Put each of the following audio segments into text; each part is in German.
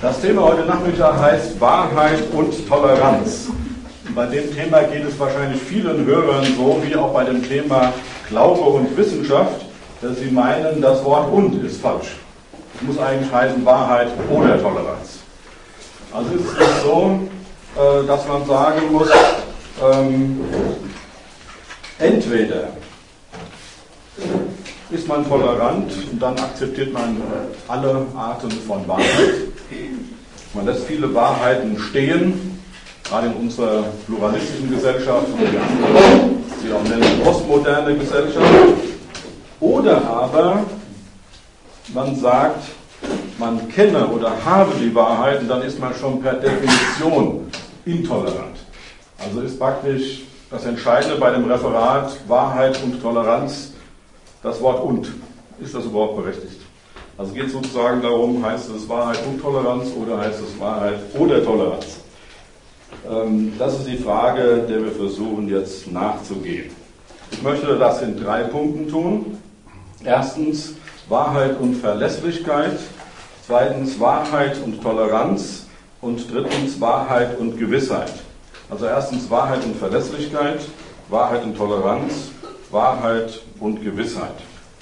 Das Thema heute Nachmittag heißt Wahrheit und Toleranz. Bei dem Thema geht es wahrscheinlich vielen Hörern so wie auch bei dem Thema Glaube und Wissenschaft, dass sie meinen, das Wort "und" ist falsch. Es muss eigentlich heißen Wahrheit oder Toleranz. Also ist es nicht so, dass man sagen muss, entweder ist man tolerant und dann akzeptiert man alle Arten von Wahrheit. Man lässt viele Wahrheiten stehen, gerade in unserer pluralistischen Gesellschaft, die auch nennen postmoderne Gesellschaft. Oder aber man sagt, man kenne oder habe die Wahrheit und dann ist man schon per Definition intolerant. Also ist praktisch das Entscheidende bei dem Referat Wahrheit und Toleranz das Wort "und". Ist das überhaupt berechtigt? Also geht es sozusagen darum, heißt es Wahrheit und Toleranz oder heißt es Wahrheit oder Toleranz? Das ist die Frage, der wir versuchen jetzt nachzugehen. Ich möchte das in 3 Punkten tun. Erstens Wahrheit und Verlässlichkeit, zweitens Wahrheit und Toleranz und drittens Wahrheit und Gewissheit. Also erstens Wahrheit und Verlässlichkeit, Wahrheit und Toleranz, Wahrheit und Gewissheit.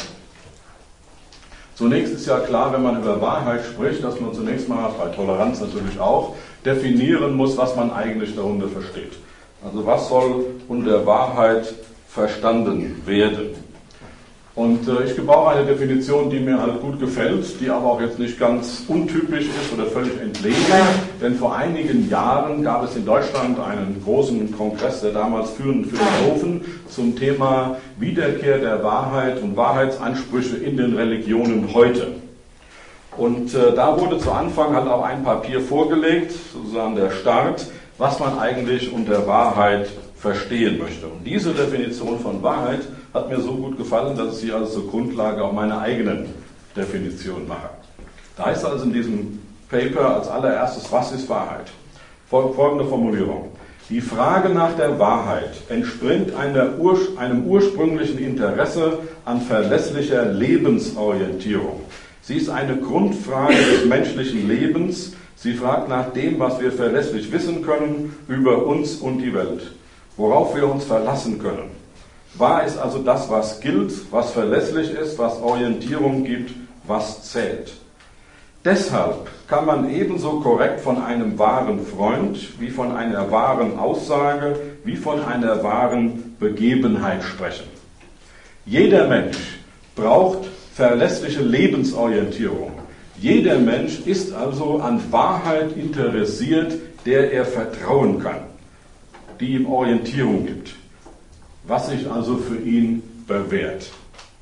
Zunächst ist ja klar, wenn man über Wahrheit spricht, dass man zunächst mal, bei Toleranz natürlich auch, definieren muss, was man eigentlich darunter versteht. Also was soll unter Wahrheit verstanden werden? Und ich gebrauche eine Definition, die mir halt gut gefällt, die aber auch jetzt nicht ganz untypisch ist oder völlig entlegen. Denn vor einigen Jahren gab es in Deutschland einen großen Kongress der damals führenden Philosophen zum Thema Wiederkehr der Wahrheit und Wahrheitsansprüche in den Religionen heute. Und da wurde zu Anfang halt auch ein Papier vorgelegt, sozusagen der Start, was man eigentlich unter Wahrheit verstehen möchte. Und diese Definition von Wahrheit hat mir so gut gefallen, dass ich sie also zur Grundlage auch meiner eigenen Definition mache. Da heißt also in diesem Paper als allererstes, was ist Wahrheit? Folgende Formulierung. Die Frage nach der Wahrheit entspringt einem ursprünglichen Interesse an verlässlicher Lebensorientierung. Sie ist eine Grundfrage des menschlichen Lebens. Sie fragt nach dem, was wir verlässlich wissen können über uns und die Welt, worauf wir uns verlassen können. Wahr ist also das, was gilt, was verlässlich ist, was Orientierung gibt, was zählt. Deshalb kann man ebenso korrekt von einem wahren Freund wie von einer wahren Aussage wie von einer wahren Begebenheit sprechen. Jeder Mensch braucht verlässliche Lebensorientierung. Jeder Mensch ist also an Wahrheit interessiert, der er vertrauen kann, die ihm Orientierung gibt, was sich also für ihn bewährt.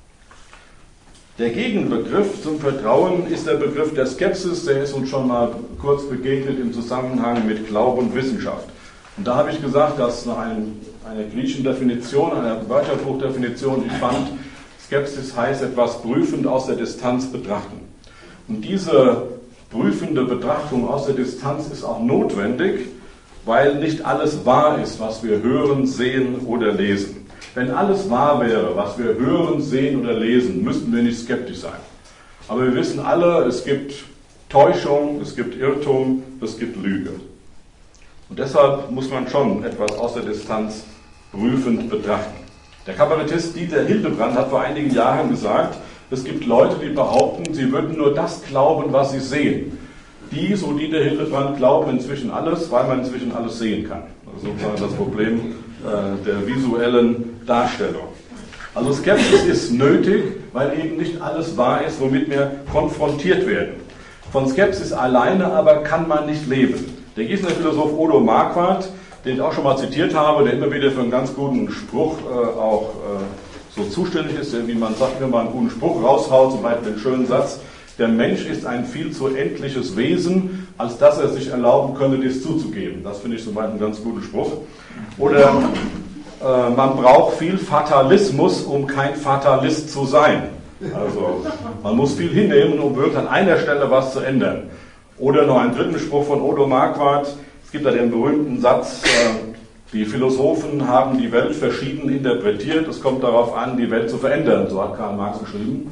Der Gegenbegriff zum Vertrauen ist der Begriff der Skepsis, der ist uns schon mal kurz begegnet im Zusammenhang mit Glaube und Wissenschaft. Und da habe ich gesagt, dass nach einer griechischen Definition, einer Wörterbuchdefinition, ich fand, Skepsis heißt etwas prüfend aus der Distanz betrachten. Und diese prüfende Betrachtung aus der Distanz ist auch notwendig, weil nicht alles wahr ist, was wir hören, sehen oder lesen. Wenn alles wahr wäre, was wir hören, sehen oder lesen, müssten wir nicht skeptisch sein. Aber wir wissen alle, es gibt Täuschung, es gibt Irrtum, es gibt Lüge. Und deshalb muss man schon etwas aus der Distanz prüfend betrachten. Der Kabarettist Dieter Hildebrand hat vor einigen Jahren gesagt, es gibt Leute, die behaupten, sie würden nur das glauben, was sie sehen. Die, so Dieter Hildebrand, glauben inzwischen alles, weil man inzwischen alles sehen kann. Also sozusagen das Problem der visuellen Darstellung. Also Skepsis ist nötig, weil eben nicht alles wahr ist, womit wir konfrontiert werden. Von Skepsis alleine aber kann man nicht leben. Der Gießener Philosoph Odo Marquardt, den ich auch schon mal zitiert habe, der immer wieder für einen ganz guten Spruch auch so zuständig ist, der, wie man sagt, wenn man einen guten Spruch raushaut, zum Beispiel den schönen Satz, der Mensch ist ein viel zu endliches Wesen, als dass er sich erlauben könnte, dies zuzugeben. Das finde ich zum Beispiel einen ganz guten Spruch. Oder man braucht viel Fatalismus, um kein Fatalist zu sein. Also man muss viel hinnehmen, um wirklich an einer Stelle was zu ändern. Oder noch einen dritten Spruch von Odo Marquardt. Es gibt da den berühmten Satz, die Philosophen haben die Welt verschieden interpretiert. Es kommt darauf an, die Welt zu verändern. So hat Karl Marx geschrieben.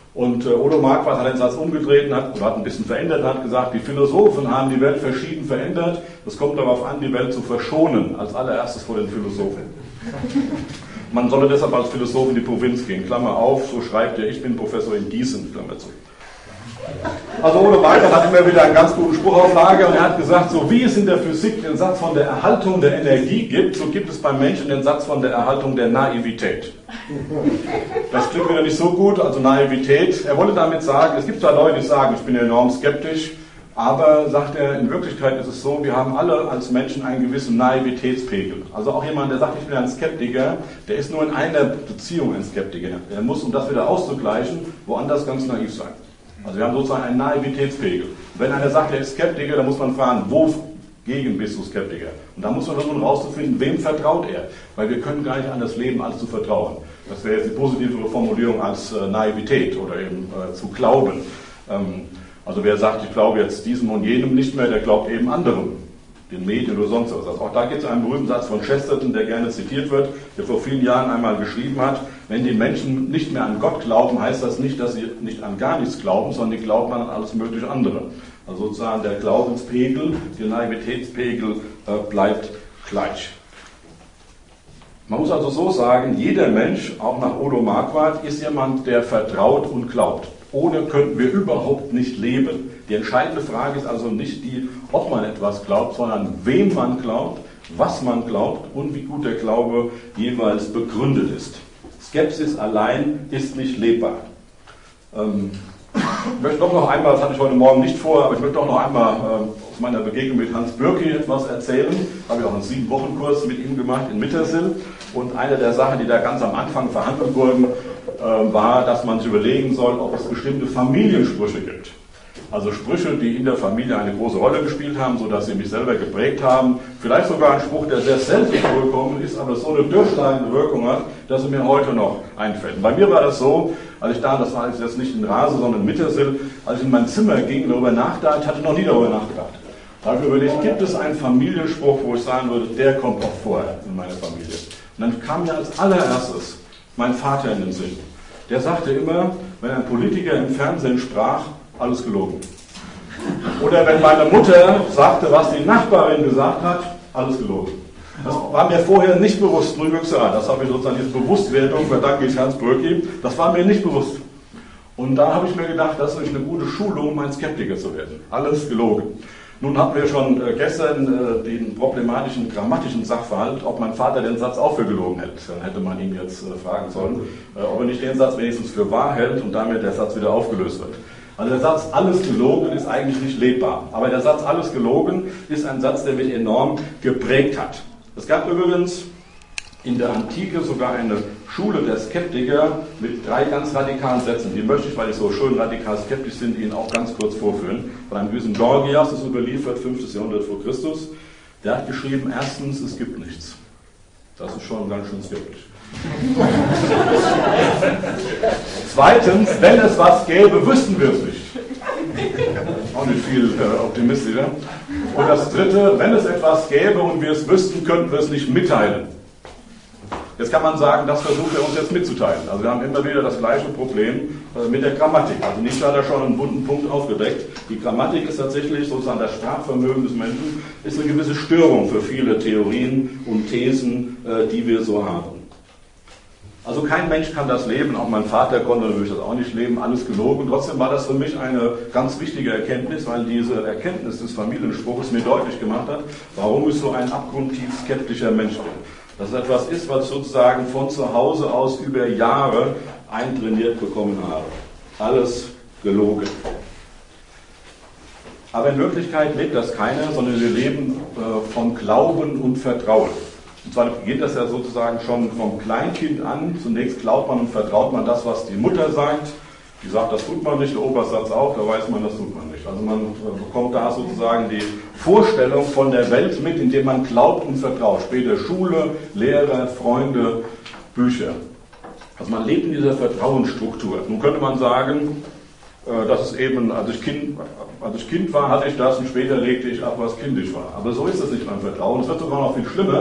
Und Odo Marquardt hat den Satz umgedreht und hat ein bisschen verändert und hat gesagt, die Philosophen haben die Welt verschieden verändert. Es kommt darauf an, die Welt zu verschonen, als allererstes vor den Philosophen. Man solle deshalb als Philosoph in die Provinz gehen. Klammer auf, so schreibt er, ich bin Professor in Gießen, Klammer zu. Also Odo Marquardt hat immer wieder einen ganz guten Spruch auf Lager und er hat gesagt, so wie es in der Physik den Satz von der Erhaltung der Energie gibt, so gibt es beim Menschen den Satz von der Erhaltung der Naivität. Das klingt wieder nicht so gut, also Naivität. Er wollte damit sagen, es gibt zwar Leute, die sagen, ich bin enorm skeptisch, aber, sagt er, in Wirklichkeit ist es so, wir haben alle als Menschen einen gewissen Naivitätspegel. Also auch jemand, der sagt, ich bin ein Skeptiker, der ist nur in einer Beziehung ein Skeptiker. Er muss, um das wieder auszugleichen, woanders ganz naiv sein. Also wir haben sozusagen einen Naivitätspegel. Wenn einer sagt, er ist Skeptiker, dann muss man fragen, wogegen bist du Skeptiker? Und da muss man versuchen herauszufinden, wem vertraut er? Weil wir können gar nicht an das Leben alles zu vertrauen. Das wäre jetzt die positivere Formulierung als Naivität oder eben zu glauben. Also wer sagt, ich glaube jetzt diesem und jenem nicht mehr, der glaubt eben anderem, den Medien oder sonst was. Also auch da gibt es einen berühmten Satz von Chesterton, der gerne zitiert wird, der vor vielen Jahren einmal geschrieben hat, wenn die Menschen nicht mehr an Gott glauben, heißt das nicht, dass sie nicht an gar nichts glauben, sondern die glauben an alles mögliche andere. Also sozusagen der Glaubenspegel, der Naivitätspegel bleibt gleich. Man muss also so sagen, jeder Mensch, auch nach Odo Marquardt, ist jemand, der vertraut und glaubt. Ohne könnten wir überhaupt nicht leben. Die entscheidende Frage ist also nicht die, ob man etwas glaubt, sondern wem man glaubt, was man glaubt und wie gut der Glaube jeweils begründet ist. Skepsis allein ist nicht lebbar. Ich möchte doch noch einmal, das hatte ich heute Morgen nicht vor, aber ich möchte doch noch einmal aus meiner Begegnung mit Hans Bürki etwas erzählen. Da habe ich auch einen 7-Wochen-Kurs mit ihm gemacht in Mittersill. Und eine der Sachen, die da ganz am Anfang verhandelt wurden, war, dass man sich überlegen soll, ob es bestimmte Familiensprüche gibt. Also Sprüche, die in der Familie eine große Rolle gespielt haben, sodass sie mich selber geprägt haben. Vielleicht sogar ein Spruch, der sehr selten vorgekommen ist, aber so eine durchschlagende Wirkung hat, dass er mir heute noch einfällt. Und bei mir war das so, als ich da, das war jetzt nicht in Rase, sondern in Mittersill, als ich in mein Zimmer ging, darüber nachdachte, ich hatte noch nie darüber nachgedacht. Da habe ich überlegt, gibt es einen Familienspruch, wo ich sagen würde, der kommt auch vor in meiner Familie. Und dann kam mir als allererstes mein Vater in den Sinn. Der sagte immer, wenn ein Politiker im Fernsehen sprach, alles gelogen. Oder wenn meine Mutter sagte, was die Nachbarin gesagt hat, alles gelogen. Das war mir vorher nicht bewusst, nur das habe ich sozusagen diese Bewusstwerdung, verdanke ich Hans Bürki, das war mir nicht bewusst. Und da habe ich mir gedacht, das ist eine gute Schulung, um ein Skeptiker zu werden. Alles gelogen. Nun hatten wir schon gestern den problematischen grammatischen Sachverhalt, ob mein Vater den Satz auch für gelogen hätte. Dann hätte man ihn jetzt fragen sollen, ob er nicht den Satz wenigstens für wahr hält und damit der Satz wieder aufgelöst wird. Also der Satz alles gelogen ist eigentlich nicht lebbar. Aber der Satz alles gelogen ist ein Satz, der mich enorm geprägt hat. Es gab übrigens in der Antike sogar eine Schule der Skeptiker mit 3 ganz radikalen Sätzen. Die möchte ich, weil die so schön radikal skeptisch sind, Ihnen auch ganz kurz vorführen. Von einem gewissen Gorgias, das ist überliefert, 5. Jahrhundert vor Christus. Der hat geschrieben, erstens, es gibt nichts. Das ist schon ganz schön skeptisch. Zweitens, wenn es was gäbe, wüssten wir es nicht. Auch nicht viel optimistischer. Und das Dritte, wenn es etwas gäbe und wir es wüssten, könnten wir es nicht mitteilen. Jetzt kann man sagen, das versucht er uns jetzt mitzuteilen. Also wir haben immer wieder das gleiche Problem mit der Grammatik. Also Nietzsche hat da schon einen bunten Punkt aufgedeckt. Die Grammatik ist tatsächlich sozusagen das Sprachvermögen des Menschen, ist eine gewisse Störung für viele Theorien und Thesen, die wir so haben. Also kein Mensch kann das leben, auch mein Vater konnte natürlich das auch nicht leben, alles gelogen. Trotzdem war das für mich eine ganz wichtige Erkenntnis, weil diese Erkenntnis des Familienspruches mir deutlich gemacht hat, warum ich so ein abgrundtief skeptischer Mensch bin. Dass es etwas ist, was ich sozusagen von zu Hause aus über Jahre eintrainiert bekommen habe. Alles gelogen. Aber in Wirklichkeit lebt das keiner, sondern wir leben von Glauben und Vertrauen. Und zwar beginnt das ja sozusagen schon vom Kleinkind an. Zunächst glaubt man und vertraut man das, was die Mutter sagt. Die sagt, das tut man nicht, der Opa sagt es auch, da weiß man, das tut man nicht. Also man bekommt da sozusagen die Vorstellung von der Welt mit, indem man glaubt und vertraut. Später Schule, Lehrer, Freunde, Bücher. Also man lebt in dieser Vertrauensstruktur. Nun könnte man sagen, dass es eben, als ich Kind war, hatte ich das und später legte ich ab, was kindisch war. Aber so ist es nicht beim Vertrauen. Es wird sogar noch viel schlimmer.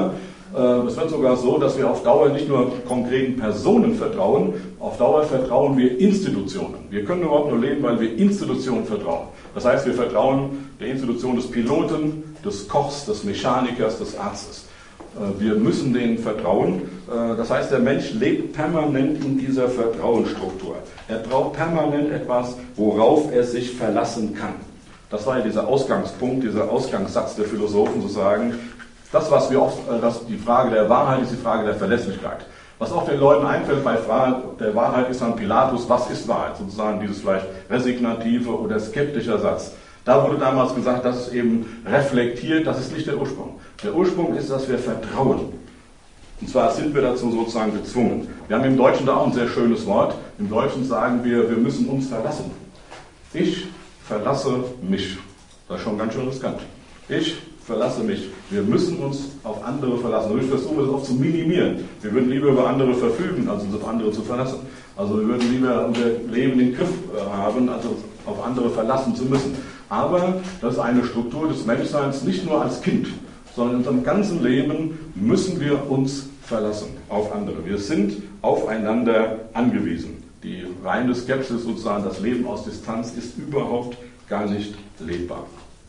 Es wird sogar so, dass wir auf Dauer nicht nur konkreten Personen vertrauen, auf Dauer vertrauen wir Institutionen. Wir können überhaupt nur leben, weil wir Institutionen vertrauen. Das heißt, wir vertrauen der Institution des Piloten, des Kochs, des Mechanikers, des Arztes. Wir müssen denen vertrauen. Das heißt, der Mensch lebt permanent in dieser Vertrauensstruktur. Er braucht permanent etwas, worauf er sich verlassen kann. Das war ja dieser Ausgangspunkt, dieser Ausgangssatz der Philosophen, zu sagen, das, was wir oft, die Frage der Wahrheit ist die Frage der Verlässlichkeit. Was auch den Leuten einfällt bei Frage der Wahrheit ist an Pilatus, was ist Wahrheit? Sozusagen dieses vielleicht resignative oder skeptischer Satz. Da wurde damals gesagt, das ist eben reflektiert, das ist nicht der Ursprung. Der Ursprung ist, dass wir vertrauen. Und zwar sind wir dazu sozusagen gezwungen. Wir haben im Deutschen da auch ein sehr schönes Wort. Im Deutschen sagen wir müssen uns verlassen. Ich verlasse mich. Das ist schon ganz schön riskant. Ich verlasse mich. Wir müssen uns auf andere verlassen. Und ich versuche das oft zu minimieren. Wir würden lieber über andere verfügen, als uns auf andere zu verlassen. Also wir würden lieber unser Leben in den Griff haben, als uns auf andere verlassen zu müssen. Aber das ist eine Struktur des Menschseins, nicht nur als Kind, sondern in unserem ganzen Leben müssen wir uns verlassen auf andere. Wir sind aufeinander angewiesen. Die reine Skepsis, sozusagen das Leben aus Distanz, ist überhaupt gar nicht lebbar.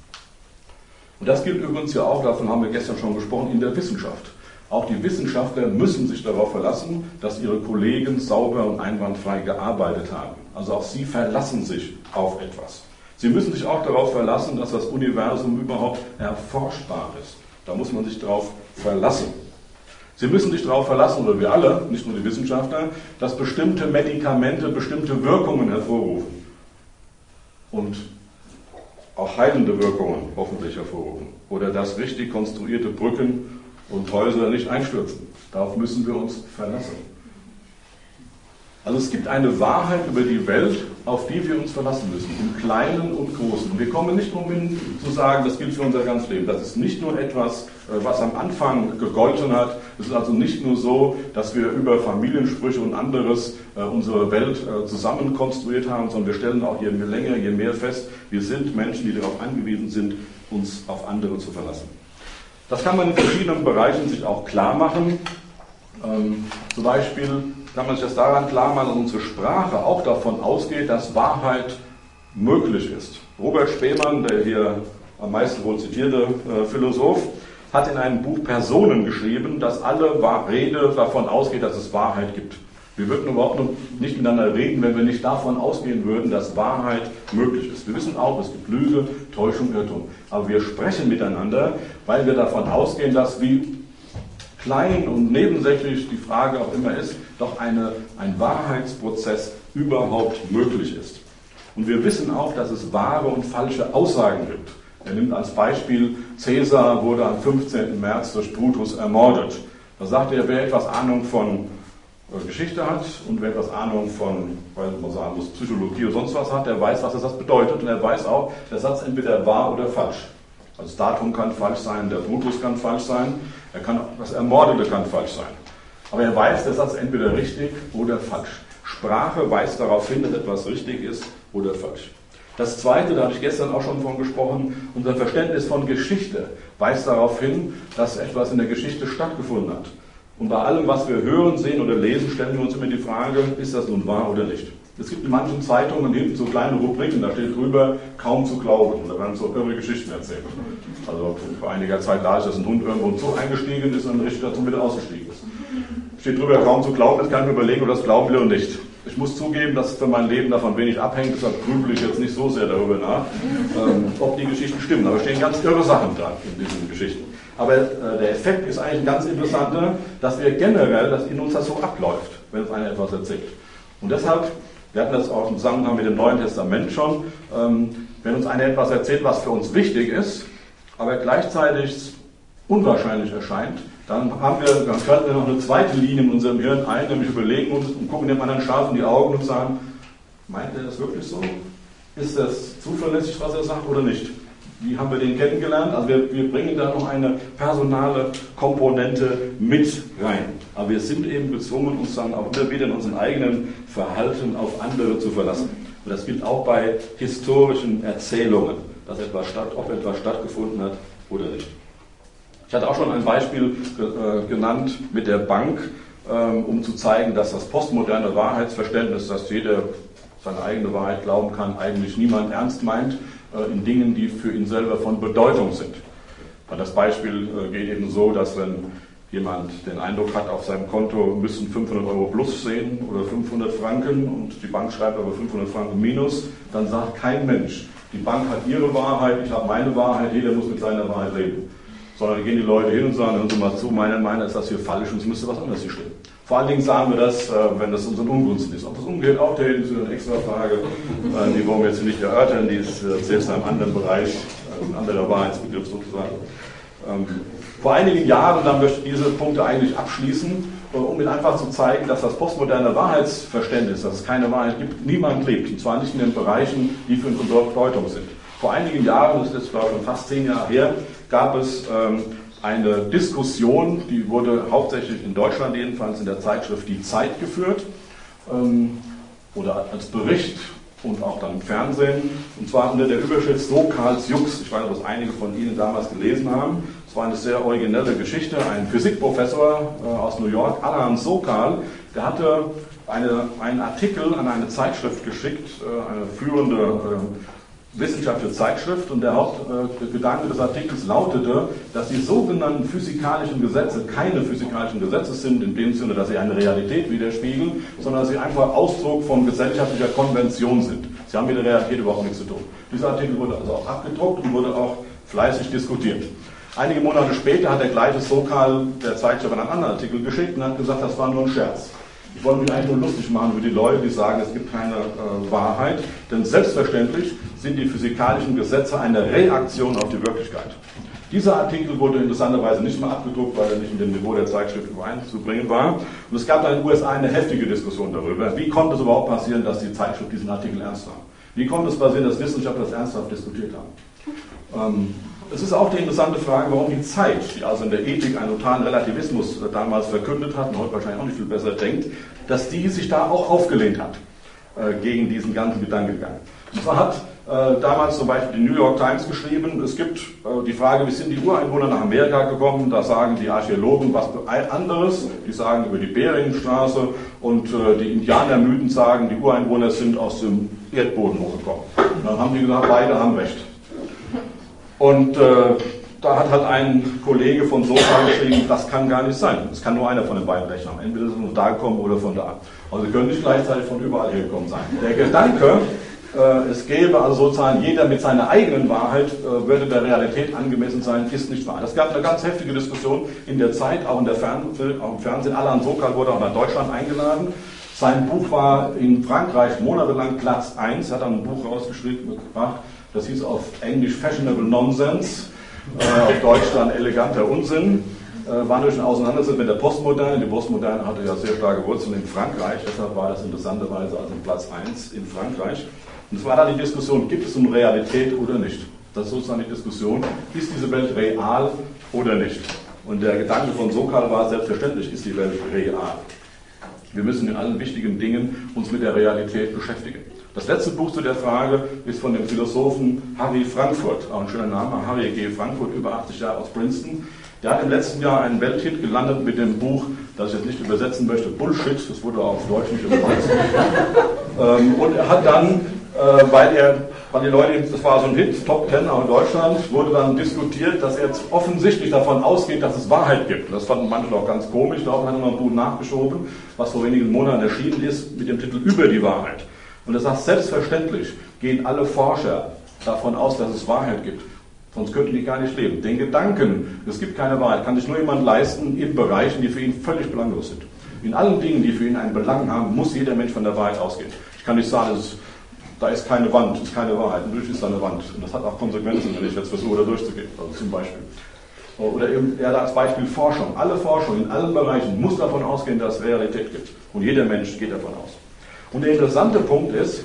Und das gilt übrigens ja auch, davon haben wir gestern schon gesprochen, in der Wissenschaft. Auch die Wissenschaftler müssen sich darauf verlassen, dass ihre Kollegen sauber und einwandfrei gearbeitet haben. Also auch sie verlassen sich auf etwas. Sie müssen sich auch darauf verlassen, dass das Universum überhaupt erforschbar ist. Da muss man sich darauf verlassen. Sie müssen sich darauf verlassen, oder wir alle, nicht nur die Wissenschaftler, dass bestimmte Medikamente bestimmte Wirkungen hervorrufen. Und auch heilende Wirkungen hoffentlich hervorrufen. Oder dass richtig konstruierte Brücken und Häuser nicht einstürzen. Darauf müssen wir uns verlassen. Also es gibt eine Wahrheit über die Welt, auf die wir uns verlassen müssen, im Kleinen und Großen. Wir kommen nicht umhin zu sagen, das gilt für unser ganzes Leben. Das ist nicht nur etwas, was am Anfang gegolten hat. Es ist also nicht nur so, dass wir über Familiensprüche und anderes unsere Welt zusammen konstruiert haben, sondern wir stellen auch je länger, je mehr fest, wir sind Menschen, die darauf angewiesen sind, uns auf andere zu verlassen. Das kann man in verschiedenen Bereichen sich auch klar machen. Zum Beispiel kann man sich das daran klar machen, dass unsere Sprache auch davon ausgeht, dass Wahrheit möglich ist. Robert Spemann, der hier am meisten wohl zitierte Philosoph, hat in einem Buch Personen geschrieben, dass alle Rede davon ausgeht, dass es Wahrheit gibt. Wir würden überhaupt nicht miteinander reden, wenn wir nicht davon ausgehen würden, dass Wahrheit möglich ist. Wir wissen auch, es gibt Lüge, Täuschung, Irrtum. Aber wir sprechen miteinander, weil wir davon ausgehen, dass wie klein und nebensächlich die Frage auch immer ist, doch ein Wahrheitsprozess überhaupt möglich ist. Und wir wissen auch, dass es wahre und falsche Aussagen gibt. Er nimmt als Beispiel, Caesar wurde am 15. März durch Brutus ermordet. Da sagt er, wer etwas Ahnung von Geschichte hat und wer etwas Ahnung von, weil man sagen muss, Psychologie oder sonst was hat, der weiß, was das bedeutet. Und er weiß auch, der Satz entweder wahr oder falsch. Also das Datum kann falsch sein, der Brutus kann falsch sein, das Ermordete kann falsch sein. Aber er weiß, der Satz entweder richtig oder falsch. Sprache weist darauf hin, dass etwas richtig ist oder falsch. Das Zweite, da habe ich gestern auch schon von gesprochen, unser Verständnis von Geschichte weist darauf hin, dass etwas in der Geschichte stattgefunden hat. Und bei allem, was wir hören, sehen oder lesen, stellen wir uns immer die Frage, ist das nun wahr oder nicht? Es gibt in manchen Zeitungen hinten so kleine Rubriken, da steht drüber, kaum zu glauben. Und da werden so irre Geschichten erzählt. Also vor einiger Zeit las ich, dass ein Hund irgendwo im Zoo eingestiegen ist und ein Richter dazu wieder ausgestiegen ist. Steht drüber, kaum zu glauben, jetzt kann ich mir überlegen, ob das glauben will oder nicht. Ich muss zugeben, dass für mein Leben davon wenig abhängt, deshalb grübel ich jetzt nicht so sehr darüber nach, ob die Geschichten stimmen. Aber es stehen ganz irre Sachen dran in diesen Geschichten. Aber der Effekt ist eigentlich ein ganz interessanter, dass wir generell, dass in uns das so abläuft, wenn uns einer etwas erzählt. Und deshalb, wir hatten das auch im Zusammenhang mit dem Neuen Testament schon, wenn uns einer etwas erzählt, was für uns wichtig ist, aber gleichzeitig unwahrscheinlich erscheint, dann schalten wir noch eine zweite Linie in unserem Hirn ein, nämlich überlegen uns und gucken dem anderen scharf in die Augen und sagen, meint er das wirklich so? Ist das zuverlässig, was er sagt oder nicht? Wie haben wir den kennengelernt? Also wir bringen da noch eine personale Komponente mit rein. Aber wir sind eben gezwungen, uns dann auch immer wieder in unserem eigenen Verhalten auf andere zu verlassen. Und das gilt auch bei historischen Erzählungen, dass ob etwas stattgefunden hat oder nicht. Ich hatte auch schon ein Beispiel genannt mit der Bank, um zu zeigen, dass das postmoderne Wahrheitsverständnis, dass jeder seine eigene Wahrheit glauben kann, eigentlich niemand ernst meint in Dingen, die für ihn selber von Bedeutung sind. Das Beispiel geht eben so, dass wenn jemand den Eindruck hat, auf seinem Konto müssen 500 Euro plus sehen oder 500 Franken und die Bank schreibt aber 500 Franken minus, dann sagt kein Mensch, die Bank hat ihre Wahrheit, ich habe meine Wahrheit, jeder muss mit seiner Wahrheit leben. Sondern gehen die Leute hin und sagen, hören Sie mal zu, meiner ist das hier falsch und es müsste was anderes hier stimmen. Vor allen Dingen sagen wir das, wenn das unseren Ungunsten ist. Ob das umgeht, auch da hinten ist eine extra Frage, die wollen wir jetzt nicht erörtern, die ist selbst in einem anderen Bereich, ein anderer Wahrheitsbegriff sozusagen. Vor einigen Jahren, dann möchte ich diese Punkte eigentlich abschließen, um Ihnen einfach zu zeigen, dass das postmoderne Wahrheitsverständnis, dass es keine Wahrheit gibt, niemand lebt. Und zwar nicht in den Bereichen, die für uns von Bedeutung sind. Vor einigen Jahren, das ist jetzt glaube ich schon fast 10 Jahre her, gab es eine Diskussion, die wurde hauptsächlich in Deutschland jedenfalls in der Zeitschrift Die Zeit geführt oder als Bericht und auch dann im Fernsehen, und zwar unter der Überschrift Sokals Jux. Ich weiß nicht, was einige von Ihnen damals gelesen haben. Es war eine sehr originelle Geschichte. Ein Physikprofessor aus New York, Alan Sokal, der hatte einen Artikel an eine Zeitschrift geschickt, eine führende wissenschaftliche Zeitschrift, und der Hauptgedanke des Artikels lautete, dass die sogenannten physikalischen Gesetze keine physikalischen Gesetze sind, in dem Sinne, dass sie eine Realität widerspiegeln, sondern dass sie einfach Ausdruck von gesellschaftlicher Konvention sind. Sie haben mit der Realität überhaupt nichts zu tun. Dieser Artikel wurde also auch abgedruckt und wurde auch fleißig diskutiert. Einige Monate später hat der gleiche Sokal der Zeitschrift einen anderen Artikel geschickt und hat gesagt, das war nur ein Scherz. Ich wollte mich eigentlich nur lustig machen über die Leute, die sagen, es gibt keine Wahrheit, denn selbstverständlich sind die physikalischen Gesetze eine Reaktion auf die Wirklichkeit. Dieser Artikel wurde interessanterweise nicht mehr abgedruckt, weil er nicht in dem Niveau der Zeitschrift übereinzubringen war. Und es gab dann in den USA eine heftige Diskussion darüber, wie konnte es überhaupt passieren, dass die Zeitschrift diesen Artikel ernst nahm. Wie konnte es passieren, dass Wissenschaftler das ernsthaft diskutiert haben. Es ist auch die interessante Frage, warum die Zeit, die also in der Ethik einen totalen Relativismus damals verkündet hat und heute wahrscheinlich auch nicht viel besser denkt, dass die sich da auch aufgelehnt hat gegen diesen ganzen Gedankengang. Und zwar hat damals zum Beispiel die New York Times geschrieben, es gibt die Frage, wie sind die Ureinwohner nach Amerika gekommen, da sagen die Archäologen was anderes, die sagen über die Beringstraße, und die Indianermythen sagen, die Ureinwohner sind aus dem Erdboden hochgekommen. Und dann haben die gesagt, beide haben recht. Und da hat halt ein Kollege von Sokal geschrieben, das kann gar nicht sein. Es kann nur einer von den beiden recht haben. Entweder sind sie von da gekommen oder von da. Also sie können nicht gleichzeitig von überall hergekommen sein. Der Gedanke, es gäbe also sozusagen jeder mit seiner eigenen Wahrheit, würde der Realität angemessen sein, ist nicht wahr. Es gab eine ganz heftige Diskussion in der Zeit, auch im Fernsehen. Alan Sokal wurde auch nach Deutschland eingeladen. Sein Buch war in Frankreich monatelang Platz 1. Er hat dann ein Buch rausgeschrieben, gebracht. Das hieß auf Englisch Fashionable Nonsense, auf Deutsch dann eleganter Unsinn. War durch eine Auseinandersetzung mit der Postmoderne. Die Postmoderne hatte ja sehr starke Wurzeln in Frankreich, deshalb war das interessanterweise also Platz 1 in Frankreich. Und es war dann die Diskussion, gibt es eine Realität oder nicht? Das ist sozusagen die Diskussion, ist diese Welt real oder nicht? Und der Gedanke von Sokal war, selbstverständlich ist die Welt real. Wir müssen in allen wichtigen Dingen uns mit der Realität beschäftigen. Das letzte Buch zu der Frage ist von dem Philosophen Harry Frankfurt, auch ein schöner Name, Harry G. Frankfurt, über 80 Jahre aus Princeton. Der hat im letzten Jahr einen Welthit gelandet mit dem Buch, das ich jetzt nicht übersetzen möchte, Bullshit, das wurde auch auf Deutsch nicht übersetzt. Und er hat dann, weil die Leute, das war so ein Hit, Top 10 auch in Deutschland, wurde dann diskutiert, dass er jetzt offensichtlich davon ausgeht, dass es Wahrheit gibt. Und das fanden manche auch ganz komisch, darauf hat er noch ein Buch nachgeschoben, was vor wenigen Monaten erschienen ist, mit dem Titel Über die Wahrheit. Und er sagt, selbstverständlich gehen alle Forscher davon aus, dass es Wahrheit gibt. Sonst könnten die gar nicht leben. Den Gedanken, es gibt keine Wahrheit, kann sich nur jemand leisten in Bereichen, die für ihn völlig belanglos sind. In allen Dingen, die für ihn einen Belang haben, muss jeder Mensch von der Wahrheit ausgehen. Ich kann nicht sagen, da ist keine Wand, das ist keine Wahrheit. Natürlich ist da eine Wand. Und das hat auch Konsequenzen, wenn ich jetzt versuche, da durchzugehen. Also zum Beispiel. Oder eben, er hat als Beispiel Forschung. Alle Forschung in allen Bereichen muss davon ausgehen, dass es Realität gibt. Und jeder Mensch geht davon aus. Und der interessante Punkt ist,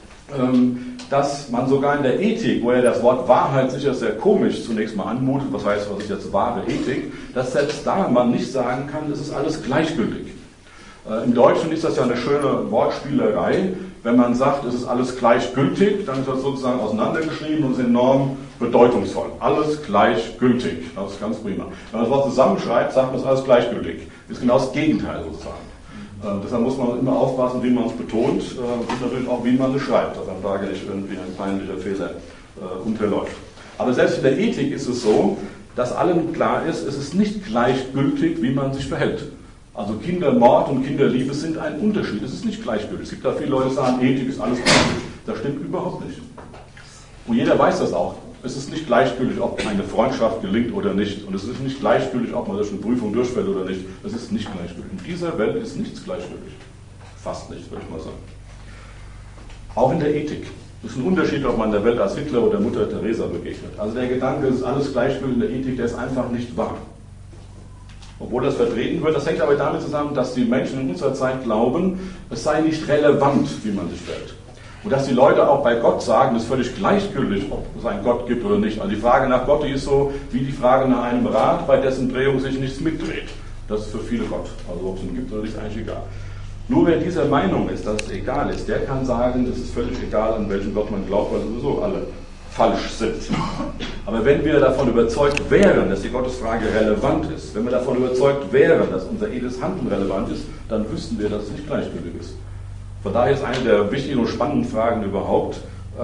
dass man sogar in der Ethik, wo ja das Wort Wahrheit sicher sehr komisch zunächst mal anmutet, was ist jetzt wahre Ethik, dass selbst da man nicht sagen kann, es ist alles gleichgültig. Im Deutschen ist das ja eine schöne Wortspielerei. Wenn man sagt, es ist alles gleichgültig, dann ist das sozusagen auseinandergeschrieben und ist enorm bedeutungsvoll, alles gleichgültig. Das ist ganz prima. Wenn man das Wort zusammenschreibt, sagt man es alles gleichgültig. Das ist genau das Gegenteil sozusagen. Deshalb muss man immer aufpassen, wie man es betont und natürlich auch, wie man es schreibt, dass am Tage nicht irgendwie ein peinlicher Fehler unterläuft. Aber selbst in der Ethik ist es so, dass allen klar ist, es ist nicht gleichgültig, wie man sich verhält. Also Kindermord und Kinderliebe sind ein Unterschied. Es ist nicht gleichgültig. Es gibt da viele Leute, die sagen, Ethik ist alles gleichgültig. Das stimmt überhaupt nicht. Und jeder weiß das auch. Es ist nicht gleichgültig, ob eine Freundschaft gelingt oder nicht. Und es ist nicht gleichgültig, ob man durch eine Prüfung durchfällt oder nicht. Es ist nicht gleichgültig. In dieser Welt ist nichts gleichgültig. Fast nichts, würde ich mal sagen. Auch in der Ethik. Es ist ein Unterschied, ob man der Welt als Hitler oder Mutter Teresa begegnet. Also der Gedanke, es ist alles gleichgültig in der Ethik, der ist einfach nicht wahr. Obwohl das vertreten wird, das hängt aber damit zusammen, dass die Menschen in unserer Zeit glauben, es sei nicht relevant, wie man sich verhält. Und dass die Leute auch bei Gott sagen, es ist völlig gleichgültig, ob es einen Gott gibt oder nicht. Also die Frage nach Gott, die ist so wie die Frage nach einem Rad, bei dessen Drehung sich nichts mitdreht. Das ist für viele Gott. Also ob es ihn gibt oder nicht, ist eigentlich egal. Nur wer dieser Meinung ist, dass es egal ist, der kann sagen, es ist völlig egal, an welchen Gott man glaubt, weil sowieso alle falsch sind. Aber wenn wir davon überzeugt wären, dass die Gottesfrage relevant ist, wenn wir davon überzeugt wären, dass unser edles Handeln relevant ist, dann wüssten wir, dass es nicht gleichgültig ist. Von daher ist eine der wichtigen und spannenden Fragen überhaupt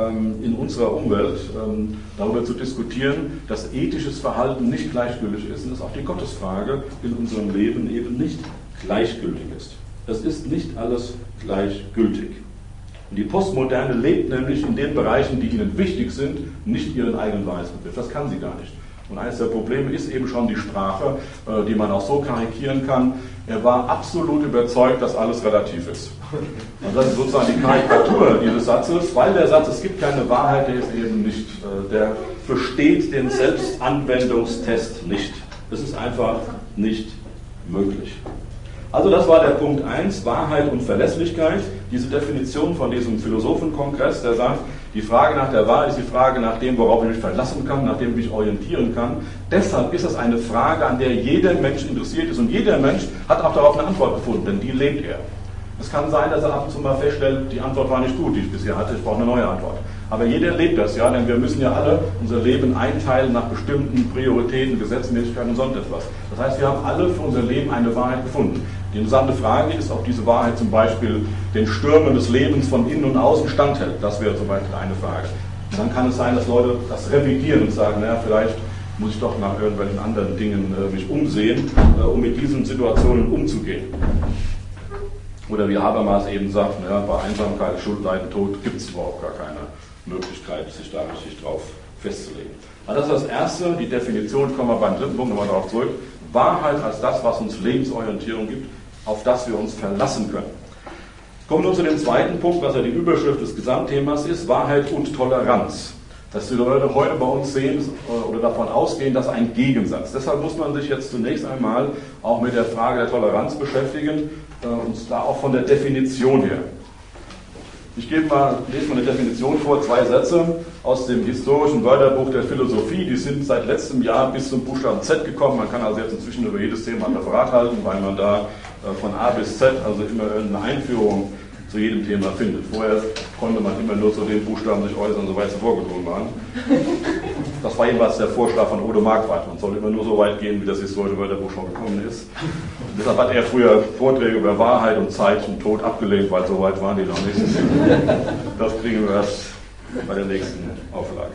in unserer Umwelt, darüber zu diskutieren, dass ethisches Verhalten nicht gleichgültig ist und dass auch die Gottesfrage in unserem Leben eben nicht gleichgültig ist. Es ist nicht alles gleichgültig. Und die Postmoderne lebt nämlich in den Bereichen, die ihnen wichtig sind, nicht ihren eigenen Wahrheitsbegriff. Das kann sie gar nicht. Und eines der Probleme ist eben schon die Sprache, die man auch so karikieren kann. Er war absolut überzeugt, dass alles relativ ist. Und das ist sozusagen die Karikatur dieses Satzes, weil der Satz, es gibt keine Wahrheit, der ist eben nicht, der besteht den Selbstanwendungstest nicht. Es ist einfach nicht möglich. Also das war der Punkt 1, Wahrheit und Verlässlichkeit. Diese Definition von diesem Philosophenkongress, der sagt, die Frage nach der Wahrheit ist die Frage nach dem, worauf ich mich verlassen kann, nach dem ich mich orientieren kann. Deshalb ist es eine Frage, an der jeder Mensch interessiert ist. Und jeder Mensch hat auch darauf eine Antwort gefunden, denn die lebt er. Es kann sein, dass er ab und zu mal feststellt, die Antwort war nicht gut, die ich bisher hatte, ich brauche eine neue Antwort. Aber jeder lebt das, ja, denn wir müssen ja alle unser Leben einteilen nach bestimmten Prioritäten, Gesetzmäßigkeiten und sonst etwas. Das heißt, wir haben alle für unser Leben eine Wahrheit gefunden. Die interessante Frage ist, ob diese Wahrheit zum Beispiel den Stürmen des Lebens von innen und außen standhält. Das wäre zum Beispiel eine Frage. Und dann kann es sein, dass Leute das revidieren und sagen, naja, vielleicht muss ich doch nach irgendwelchen anderen Dingen mich umsehen, um mit diesen Situationen umzugehen. Oder wie Habermas eben sagt, ja, bei Einsamkeit, Schuld, Leiden, Tod gibt es überhaupt gar keine Möglichkeit, sich da richtig drauf festzulegen. Also das ist das Erste, die Definition, ich komme mal beim dritten Punkt nochmal darauf zurück. Wahrheit als das, was uns Lebensorientierung gibt, auf das wir uns verlassen können. Kommen wir nun zu dem zweiten Punkt, was ja die Überschrift des Gesamtthemas ist, Wahrheit und Toleranz. Dass die Leute heute bei uns sehen oder davon ausgehen, dass ein Gegensatz. Deshalb muss man sich jetzt zunächst einmal auch mit der Frage der Toleranz beschäftigen, und da auch von der Definition her. Ich lese mal eine Definition vor, 2 Sätze aus dem historischen Wörterbuch der Philosophie. Die sind seit letztem Jahr bis zum Buchstaben Z gekommen. Man kann also jetzt inzwischen über jedes Thema ein Referat halten, weil man da von A bis Z, also immer eine Einführung zu jedem Thema findet. Vorher konnte man immer nur zu den Buchstaben sich äußern, soweit sie vorgedrungen waren. Das war jedenfalls der Vorschlag von Odo Marquardt. Man soll immer nur so weit gehen, wie das historische Wörterbuch schon gekommen ist. Und deshalb hat er früher Vorträge über Wahrheit und Zeit und Tod abgelehnt, weil so weit waren die noch nicht. Das kriegen wir erst bei der nächsten Auflage.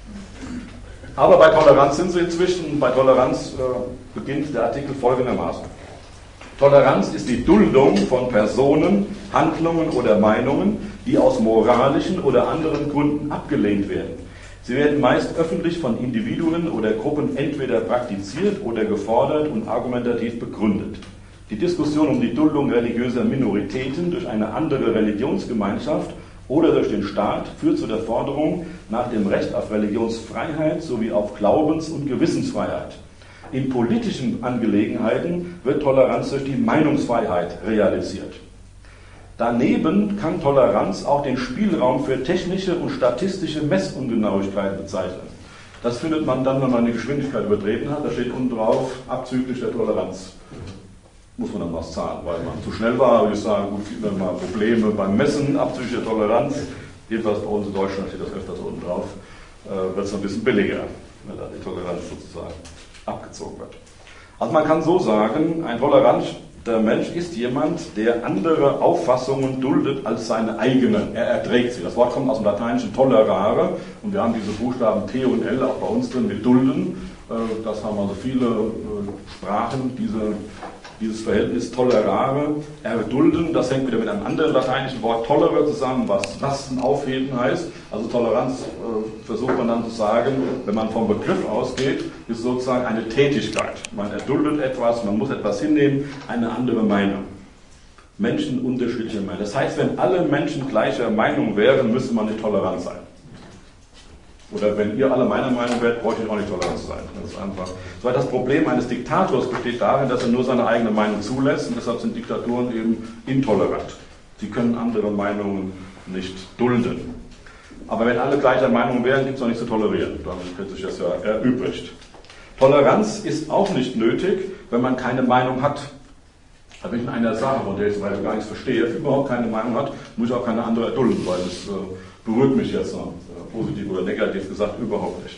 Aber bei Toleranz sind sie inzwischen. Bei Toleranz beginnt der Artikel folgendermaßen. Toleranz ist die Duldung von Personen, Handlungen oder Meinungen, die aus moralischen oder anderen Gründen abgelehnt werden. Sie werden meist öffentlich von Individuen oder Gruppen entweder praktiziert oder gefordert und argumentativ begründet. Die Diskussion um die Duldung religiöser Minoritäten durch eine andere Religionsgemeinschaft oder durch den Staat führt zu der Forderung nach dem Recht auf Religionsfreiheit sowie auf Glaubens- und Gewissensfreiheit. In politischen Angelegenheiten wird Toleranz durch die Meinungsfreiheit realisiert. Daneben kann Toleranz auch den Spielraum für technische und statistische Messungenauigkeiten bezeichnen. Das findet man dann, wenn man die Geschwindigkeit übertreten hat. Da steht unten drauf, abzüglich der Toleranz. Muss man dann was zahlen, weil man zu schnell war. Aber ich sage, gut, gibt man mal Probleme beim Messen, abzüglich der Toleranz. Jedenfalls bei uns in Deutschland steht das öfters unten drauf. wird es ein bisschen billiger, wenn da die Toleranz sozusagen abgezogen wird. Also man kann so sagen, ein toleranter Mensch ist jemand, der andere Auffassungen duldet als seine eigenen. Er erträgt sie. Das Wort kommt aus dem Lateinischen tolerare und wir haben diese Buchstaben T und L auch bei uns drin mit dulden. Das haben also viele Sprachen, dieses Verhältnis tolerare, erdulden, das hängt wieder mit einem anderen lateinischen Wort tolere zusammen, was Lasten aufheben heißt. Also Toleranz versucht man dann zu sagen, wenn man vom Begriff ausgeht, ist sozusagen eine Tätigkeit. Man erduldet etwas, man muss etwas hinnehmen, eine andere Meinung. Menschen unterschiedlicher Meinung. Das heißt, wenn alle Menschen gleicher Meinung wären, müsste man nicht tolerant sein. Oder wenn ihr alle meiner Meinung wärt, bräuchte ich auch nicht tolerant zu sein. Das ist einfach. Das Problem eines Diktators besteht darin, dass er nur seine eigene Meinung zulässt und deshalb sind Diktaturen eben intolerant. Sie können andere Meinungen nicht dulden. Aber wenn alle gleicher Meinung wären, gibt es auch nichts zu tolerieren. Damit hätte sich das ja erübrigt. Toleranz ist auch nicht nötig, wenn man keine Meinung hat. Da bin ich in einer Sache, von der ich zum Beispiel gar nichts verstehe, überhaupt keine Meinung hat, muss ich auch keine andere erdulden, weil es berührt mich jetzt noch. Positiv oder negativ gesagt, überhaupt nicht.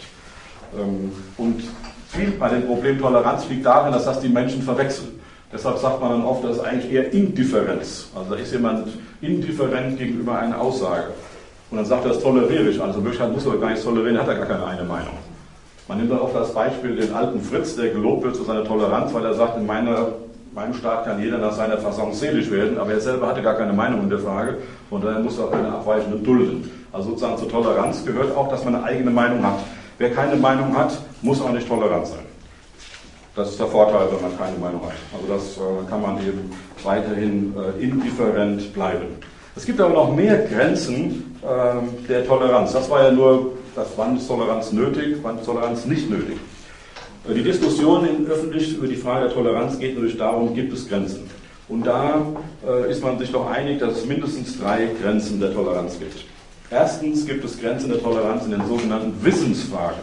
Und viel bei dem Problem Toleranz liegt darin, dass das die Menschen verwechseln. Deshalb sagt man dann oft, das ist eigentlich eher Indifferenz. Also da ist jemand indifferent gegenüber einer Aussage. Und dann sagt er, das toleriere ich. Also in Wirklichkeit muss er gar nichts tolerieren, hat er gar keine eine Meinung. Man nimmt dann oft als Beispiel den alten Fritz, der gelobt wird für seine Toleranz, weil er sagt, in meinem Staat kann jeder nach seiner Fasson selig werden, aber er selber hatte gar keine Meinung in der Frage, von daher muss er auch keine Abweichenden dulden. Also sozusagen zur Toleranz gehört auch, dass man eine eigene Meinung hat. Wer keine Meinung hat, muss auch nicht tolerant sein. Das ist der Vorteil, wenn man keine Meinung hat. Also das kann man eben weiterhin indifferent bleiben. Es gibt aber noch mehr Grenzen der Toleranz. Das war ja nur, wann ist Toleranz nötig, wann ist Toleranz nicht nötig. Die Diskussion öffentlich über die Frage der Toleranz geht natürlich darum, gibt es Grenzen. Und da ist man sich doch einig, dass es mindestens 3 Grenzen der Toleranz gibt. Erstens gibt es Grenzen der Toleranz in den sogenannten Wissensfragen.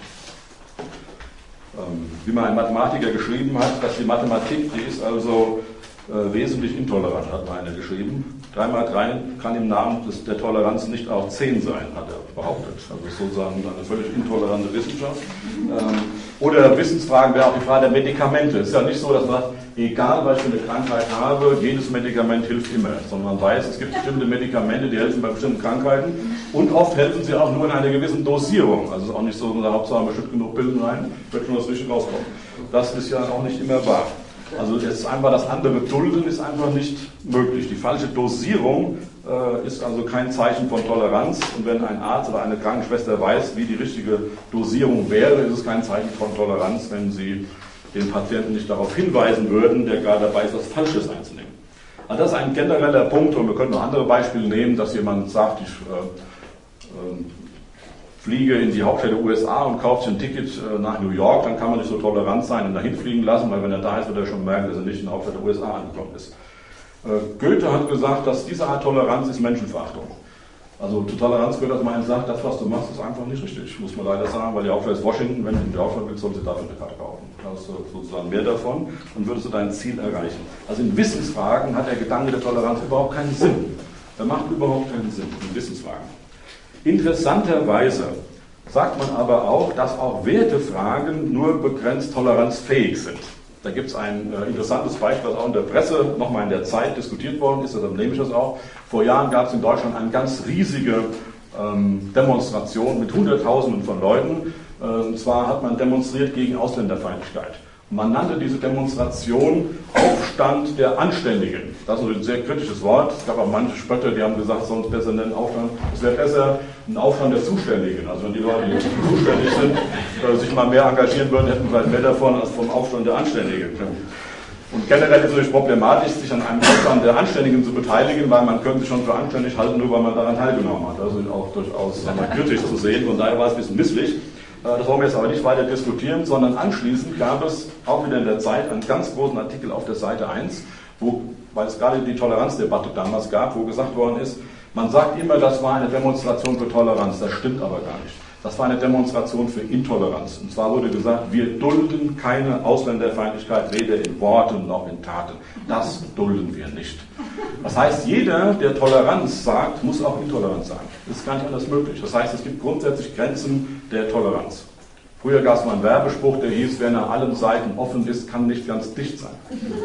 Wie mal ein Mathematiker geschrieben hat, dass die Mathematik, die ist also wesentlich intolerant, hat mal einer geschrieben. 3 mal 3 kann im Namen der Toleranz nicht auch 10 sein, hat er behauptet. Also sozusagen eine völlig intolerante Wissenschaft. Oder Wissensfragen wäre auch die Frage der Medikamente. Es ist ja nicht so, dass man sagt, egal was ich für eine Krankheit habe, jedes Medikament hilft immer. Sondern man weiß, es gibt bestimmte Medikamente, die helfen bei bestimmten Krankheiten. Und oft helfen sie auch nur in einer gewissen Dosierung. Also es ist auch nicht so, dass Hauptsache man schüttet genug Pillen rein, wird schon was richtig rauskommen. Das ist ja auch nicht immer wahr. Also es ist einfach, das andere dulden ist einfach nicht möglich. Die falsche Dosierung ist also kein Zeichen von Toleranz. Und wenn ein Arzt oder eine Krankenschwester weiß, wie die richtige Dosierung wäre, ist es kein Zeichen von Toleranz, wenn sie den Patienten nicht darauf hinweisen würden, der gerade dabei ist, was Falsches einzunehmen. Also das ist ein genereller Punkt, und wir können noch andere Beispiele nehmen, dass jemand sagt, ich fliege in die Hauptstadt der USA und kaufe sich ein Ticket nach New York, dann kann man nicht so tolerant sein und dahin fliegen lassen, weil wenn er da ist, wird er schon merken, dass er nicht in der Hauptstadt der USA angekommen ist. Goethe hat gesagt, dass diese Art Toleranz ist Menschenverachtung. Also zu Toleranz gehört, dass man einem sagt, das, was du machst, ist einfach nicht richtig, muss man leider sagen, weil die Hauptstadt ist Washington, wenn du in die Hauptstadt willst, sollst du dafür eine Karte kaufen. Da hast du sozusagen mehr davon und würdest du dein Ziel erreichen. Also in Wissensfragen hat der Gedanke der Toleranz überhaupt keinen Sinn. Der macht überhaupt keinen Sinn in Wissensfragen. Interessanterweise sagt man aber auch, dass auch Wertefragen nur begrenzt toleranzfähig sind. Da gibt es ein interessantes Beispiel, was auch in der Presse nochmal in der Zeit diskutiert worden ist, deshalb nehme ich das auch. Vor Jahren gab es in Deutschland eine ganz riesige Demonstration mit Hunderttausenden von Leuten. Und zwar hat man demonstriert gegen Ausländerfeindlichkeit. Man nannte diese Demonstration Aufstand der Anständigen. Das ist ein sehr kritisches Wort. Es gab auch manche Spötter, die haben gesagt, sonst besser nennen Aufstand. Es wäre besser ein Aufstand der Zuständigen. Also wenn die Leute, die zuständig sind, sich mal mehr engagieren würden, hätten wir vielleicht mehr davon als vom Aufstand der Anständigen. Und generell ist es natürlich problematisch, sich an einem Aufstand der Anständigen zu beteiligen, weil man könnte sich schon für anständig halten, nur weil man daran teilgenommen hat. Also auch durchaus kritisch zu sehen. Von daher war es ein bisschen misslich. Das wollen wir jetzt aber nicht weiter diskutieren, sondern anschließend gab es auch wieder in der Zeit einen ganz großen Artikel auf der Seite 1, weil es gerade die Toleranzdebatte damals gab, wo gesagt worden ist, man sagt immer, das war eine Demonstration für Toleranz, das stimmt aber gar nicht. Das war eine Demonstration für Intoleranz. Und zwar wurde gesagt, wir dulden keine Ausländerfeindlichkeit, weder in Worten noch in Taten. Das dulden wir nicht. Das heißt, jeder, der Toleranz sagt, muss auch intolerant sein. Das ist gar nicht anders möglich. Das heißt, es gibt grundsätzlich Grenzen der Toleranz. Früher gab es mal einen Werbespruch, der hieß, wer nach allen Seiten offen ist, kann nicht ganz dicht sein.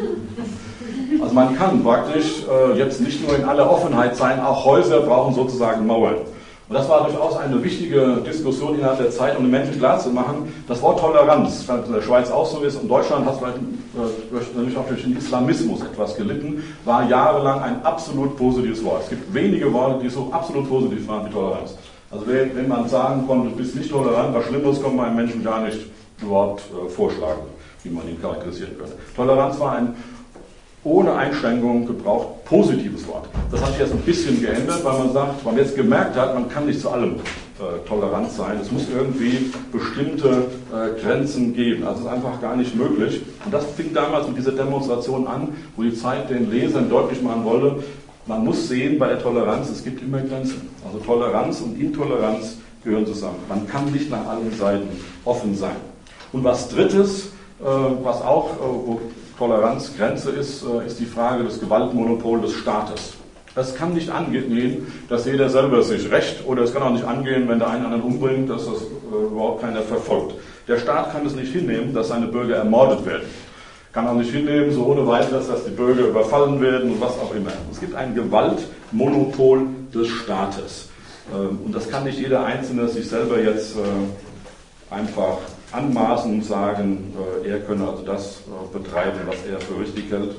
Also man kann praktisch jetzt nicht nur in aller Offenheit sein, auch Häuser brauchen sozusagen Mauern. Und das war durchaus eine wichtige Diskussion innerhalb der Zeit, um den Menschen klarzumachen, das Wort Toleranz, das in der Schweiz auch so ist, und Deutschland hat vielleicht auch durch den Islamismus etwas gelitten, war jahrelang ein absolut positives Wort. Es gibt wenige Worte, die so absolut positiv waren wie Toleranz. Also wenn man sagen konnte, du bist nicht tolerant, was Schlimmeres kann man einem Menschen gar nicht überhaupt vorschlagen, wie man ihn charakterisieren könnte. Toleranz war ein ohne Einschränkung gebraucht positives Wort. Das hat sich jetzt ein bisschen geändert, weil man jetzt gemerkt hat, man kann nicht zu allem tolerant sein. Es muss irgendwie bestimmte Grenzen geben. Also es ist einfach gar nicht möglich. Und das fing damals mit dieser Demonstration an, wo die Zeit den Lesern deutlich machen wollte, man muss sehen bei der Toleranz, es gibt immer Grenzen. Also Toleranz und Intoleranz gehören zusammen. Man kann nicht nach allen Seiten offen sein. Und was Drittes, was auch wo Toleranzgrenze ist die Frage des Gewaltmonopols des Staates. Es kann nicht angehen, dass jeder selber sich rächt, oder es kann auch nicht angehen, wenn der einen anderen umbringt, dass das überhaupt keiner verfolgt. Der Staat kann es nicht hinnehmen, dass seine Bürger ermordet werden. Kann auch nicht hinnehmen, so ohne weiteres, dass die Bürger überfallen werden und was auch immer. Es gibt ein Gewaltmonopol des Staates. Und das kann nicht jeder Einzelne sich selber jetzt einfach anmaßen und sagen, er könne also das betreiben, was er für richtig hält.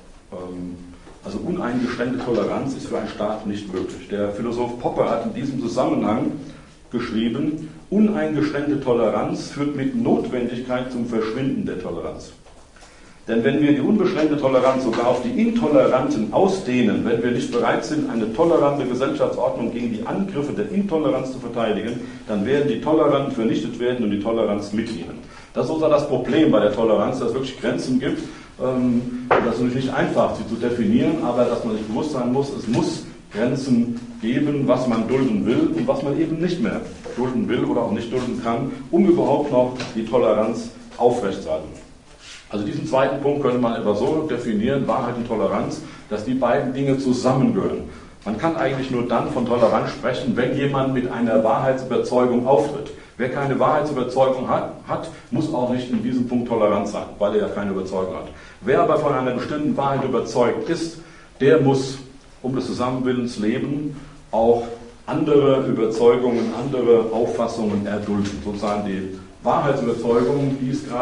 Also uneingeschränkte Toleranz ist für einen Staat nicht möglich. Der Philosoph Popper hat in diesem Zusammenhang geschrieben, uneingeschränkte Toleranz führt mit Notwendigkeit zum Verschwinden der Toleranz. Denn wenn wir die unbeschränkte Toleranz sogar auf die Intoleranten ausdehnen, wenn wir nicht bereit sind, eine tolerante Gesellschaftsordnung gegen die Angriffe der Intoleranz zu verteidigen, dann werden die Toleranten vernichtet werden und die Toleranz mit ihnen. Das ist sozusagen das Problem bei der Toleranz, dass es wirklich Grenzen gibt. Das ist natürlich nicht einfach, sie zu definieren, aber dass man sich bewusst sein muss, es muss Grenzen geben, was man dulden will und was man eben nicht mehr dulden will oder auch nicht dulden kann, um überhaupt noch die Toleranz aufrechtzuerhalten. Also diesen zweiten Punkt könnte man etwa so definieren, Wahrheit und Toleranz, dass die beiden Dinge zusammengehören. Man kann eigentlich nur dann von Toleranz sprechen, wenn jemand mit einer Wahrheitsüberzeugung auftritt. Wer keine Wahrheitsüberzeugung hat, muss auch nicht in diesem Punkt tolerant sein, weil er ja keine Überzeugung hat. Wer aber von einer bestimmten Wahrheit überzeugt ist, der muss um des Zusammenwillens leben, auch andere Überzeugungen, andere Auffassungen erdulden. Sozusagen die Wahrheitsüberzeugung,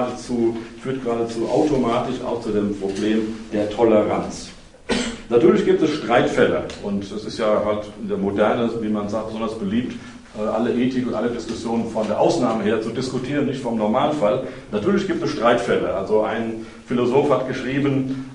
führt geradezu automatisch auch zu dem Problem der Toleranz. Natürlich gibt es Streitfälle und es ist ja halt in der Moderne, wie man sagt, besonders beliebt, alle Ethik und alle Diskussionen von der Ausnahme her zu diskutieren, nicht vom Normalfall. Natürlich gibt es Streitfälle. Also ein Philosoph hat geschrieben,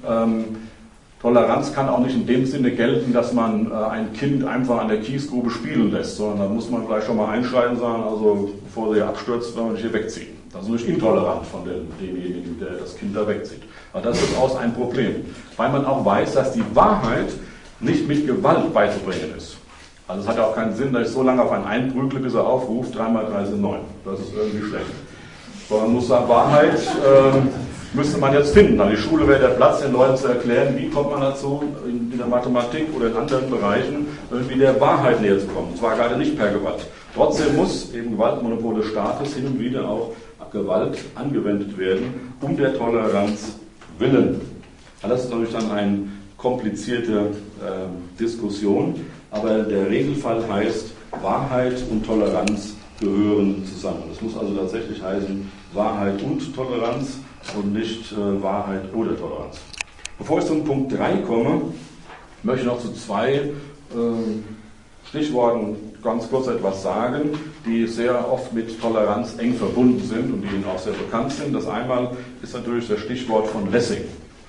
Toleranz kann auch nicht in dem Sinne gelten, dass man ein Kind einfach an der Kiesgrube spielen lässt, sondern da muss man vielleicht schon mal einschreiten und sagen, also bevor sie abstürzt, wollen wir dich hier wegziehen. Das ist nicht intolerant von demjenigen, der das Kind da wegzieht. Aber das ist durchaus ein Problem, weil man auch weiß, dass die Wahrheit nicht mit Gewalt beizubringen ist. Also es hat ja auch keinen Sinn, dass ich so lange auf einen einprügle, bis er aufruft, 3 mal 3 sind 9. Das ist irgendwie schlecht. Sondern man muss sagen, Wahrheit müsste man jetzt finden. Also die Schule wäre der Platz, den Leuten zu erklären, wie kommt man dazu, in der Mathematik oder in anderen Bereichen irgendwie der Wahrheit näher zu kommen. Und zwar gerade nicht per Gewalt. Trotzdem muss eben Gewaltmonopol des Staates hin und wieder auch Gewalt angewendet werden, um der Toleranz willen. Das ist natürlich dann eine komplizierte Diskussion, aber der Regelfall heißt, Wahrheit und Toleranz gehören zusammen. Das muss also tatsächlich heißen, Wahrheit und Toleranz und nicht Wahrheit oder Toleranz. Bevor ich zum Punkt 3 komme, möchte ich noch zu 2 Stichworten ganz kurz etwas sagen, die sehr oft mit Toleranz eng verbunden sind und die Ihnen auch sehr bekannt sind. Das einmal ist natürlich das Stichwort von Lessing.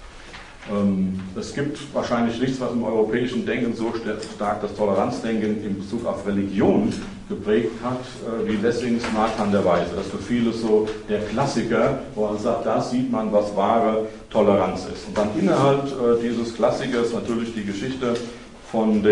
Es gibt wahrscheinlich nichts, was im europäischen Denken so stark das Toleranzdenken in Bezug auf Religion geprägt hat, wie Lessings Nathan der Weise. Das ist für viele so der Klassiker, wo man sagt, da sieht man, was wahre Toleranz ist. Und dann innerhalb dieses Klassikers natürlich die Geschichte von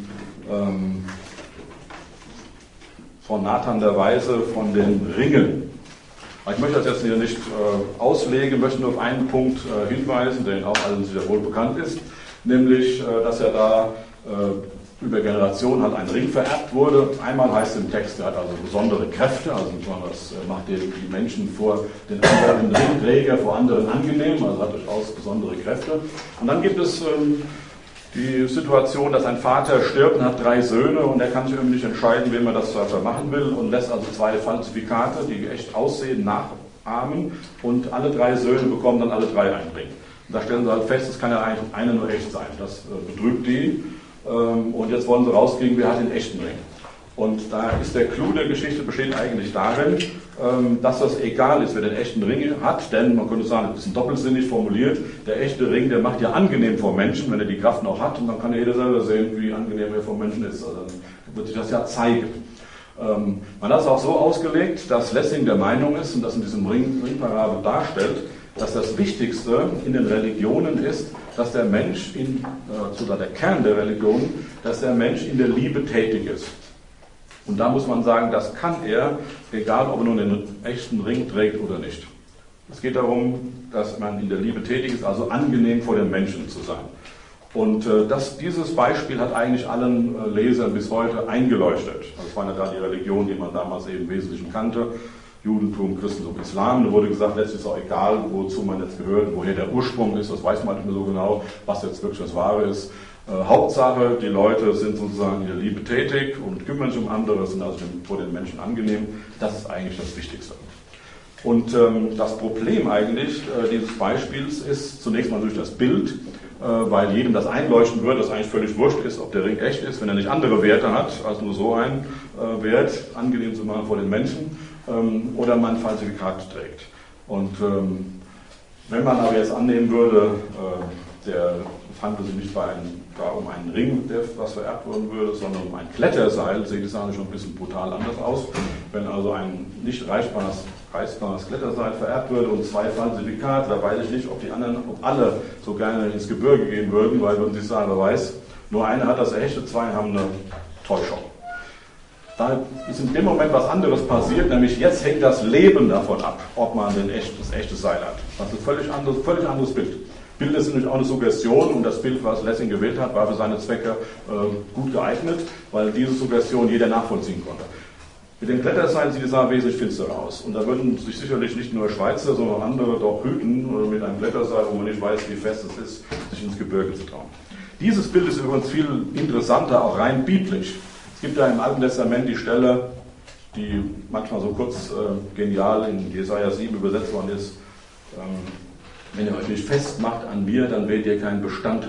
Nathan der Weise, von den Ringen. Ich möchte das jetzt hier nicht auslegen, möchte nur auf einen Punkt hinweisen, der Ihnen auch allen sehr wohl bekannt ist. nämlich, dass er da über Generationen halt ein Ring vererbt wurde. Einmal heißt es im Text, er hat also besondere Kräfte, also besonders macht die Menschen vor den anderen Ringträger vor anderen angenehm, also hat durchaus besondere Kräfte. Und dann gibt es die Situation, dass ein Vater stirbt und hat 3 Söhne und er kann sich irgendwie nicht entscheiden, wem er das machen will und lässt also 2 Falsifikate, die echt aussehen, nachahmen und alle 3 Söhne bekommen dann alle 3 einen Ring. Und da stellen sie halt fest, es kann ja eigentlich einer nur echt sein. Das betrügt die. Und jetzt wollen sie rauskriegen, wer hat den echten Ring. Und da ist der Clou der Geschichte besteht eigentlich darin, dass das egal ist, wer den echten Ring hat, denn man könnte sagen, ein bisschen doppelsinnig formuliert, der echte Ring, der macht ja angenehm vor Menschen, wenn er die Kraft noch hat, und dann kann ja jeder selber sehen, wie angenehm er vor Menschen ist. Also dann wird sich das ja zeigen. Man hat es auch so ausgelegt, dass Lessing der Meinung ist, und das in diesem Ringparabel darstellt, dass das Wichtigste in den Religionen ist, dass der Mensch, sogar der Kern der Religion, dass der Mensch in der Liebe tätig ist. Und da muss man sagen, das kann er, egal ob er nun den echten Ring trägt oder nicht. Es geht darum, dass man in der Liebe tätig ist, also angenehm vor den Menschen zu sein. Und dieses Beispiel hat eigentlich allen Lesern bis heute eingeleuchtet. Das war ja da die Religion, die man damals eben im Wesentlichen kannte. Judentum, Christentum, Islam. Da wurde gesagt, letztlich ist auch egal, wozu man jetzt gehört, woher der Ursprung ist. Das weiß man nicht mehr so genau, was jetzt wirklich das Wahre ist. Hauptsache, die Leute sind sozusagen in der Liebe tätig und kümmern sich um andere, sind also vor den Menschen angenehm. Das ist eigentlich das Wichtigste. Und das Problem eigentlich dieses Beispiels ist zunächst mal durch das Bild, weil jedem das einleuchten wird, dass eigentlich völlig wurscht ist, ob der Ring echt ist, wenn er nicht andere Werte hat, als nur so einen Wert, angenehm zu machen vor den Menschen, oder man ein Falsifikat trägt. Und wenn man aber jetzt annehmen würde, der handelt sich nicht um einen Ring, was vererbt worden würde, sondern um ein Kletterseil, sieht die Sache schon ein bisschen brutal anders aus. Wenn also ein nicht reißbares Kletterseil vererbt würde und 2 Falsifikate, da weiß ich nicht, ob alle so gerne ins Gebirge gehen würden, weil würden sie sagen, wer weiß, nur einer hat das echte, 2 haben eine Täuschung. Da ist in dem Moment was anderes passiert, nämlich jetzt hängt das Leben davon ab, ob man das echte Seil hat. Das ist ein völlig anderes Bild. Bilder sind natürlich auch eine Suggestion und das Bild, was Lessing gewählt hat, war für seine Zwecke gut geeignet, weil diese Suggestion jeder nachvollziehen konnte. Mit den Kletterseilen sieht die Sache wesentlich finsterer aus. Und da würden sich sicherlich nicht nur Schweizer, sondern auch andere doch hüten, mit einem Kletterseil, wo man nicht weiß, wie fest es ist, sich ins Gebirge zu trauen. Dieses Bild ist übrigens viel interessanter, auch rein biblisch. Es gibt ja im Alten Testament die Stelle, die manchmal so kurz genial in Jesaja 7 übersetzt worden ist. Wenn ihr euch nicht festmacht an mir, dann werdet ihr keinen Bestand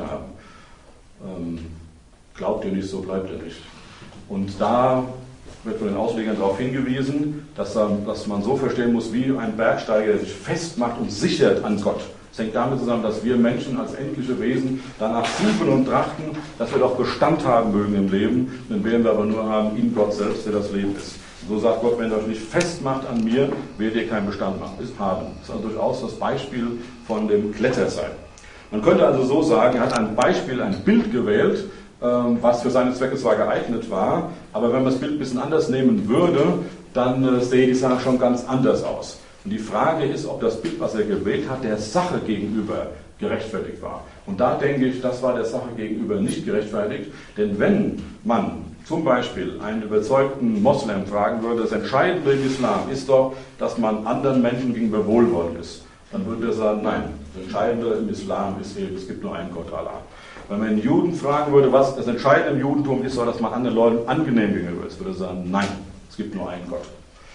haben. Glaubt ihr nicht, so bleibt ihr nicht. Und da wird von den Auslegern darauf hingewiesen, dass man so verstehen muss, wie ein Bergsteiger, der sich festmacht und sichert an Gott. Es hängt damit zusammen, dass wir Menschen als endliche Wesen danach suchen und trachten, dass wir doch Bestand haben mögen im Leben, den werden wir aber nur haben in Gott selbst, der das Leben ist. So sagt Gott, wenn ihr euch nicht festmacht an mir, werdet ihr keinen Bestand haben. Das ist also durchaus das Beispiel von dem Kletterseil. Man könnte also so sagen, er hat ein Bild gewählt, was für seine Zwecke zwar geeignet war, aber wenn man das Bild ein bisschen anders nehmen würde, dann sähe die Sache schon ganz anders aus. Und die Frage ist, ob das Bild, was er gewählt hat, der Sache gegenüber gerechtfertigt war. Und da denke ich, das war der Sache gegenüber nicht gerechtfertigt, denn wenn man zum Beispiel einen überzeugten Moslem fragen würde, das Entscheidende im Islam ist doch, dass man anderen Menschen gegenüber wohlwollend ist, dann würde er sagen, nein, das Entscheidende im Islam ist eben, es gibt nur einen Gott, Allah. Wenn man einen Juden fragen würde, was das Entscheidende im Judentum ist, dass man anderen Leuten angenehm gegenüber ist, würde er sagen, nein, es gibt nur einen Gott.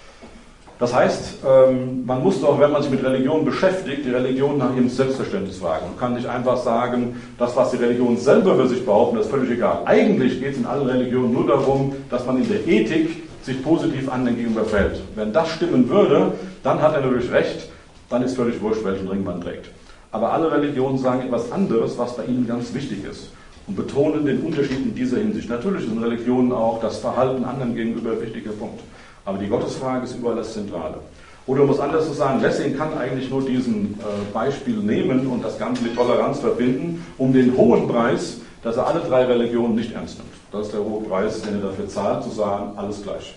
Das heißt, man muss doch, wenn man sich mit Religion beschäftigt, die Religion nach ihrem Selbstverständnis fragen. Man kann nicht einfach sagen, das, was die Religion selber für sich behaupten, ist völlig egal. Eigentlich geht es in allen Religionen nur darum, dass man in der Ethik sich positiv anderen gegenüber verhält. Wenn das stimmen würde, dann hat er natürlich recht, dann ist völlig wurscht, welchen Ring man trägt. Aber alle Religionen sagen etwas anderes, was bei ihnen ganz wichtig ist und betonen den Unterschied in dieser Hinsicht. Natürlich ist in Religionen auch das Verhalten anderen gegenüber ein wichtiger Punkt. Aber die Gottesfrage ist überall das Zentrale. Oder um es anders zu sagen, Lessing kann eigentlich nur diesen Beispiel nehmen und das Ganze mit Toleranz verbinden, um den hohen Preis, dass er alle 3 Religionen nicht ernst nimmt. Das ist der hohe Preis, den er dafür zahlt, zu sagen, alles gleich.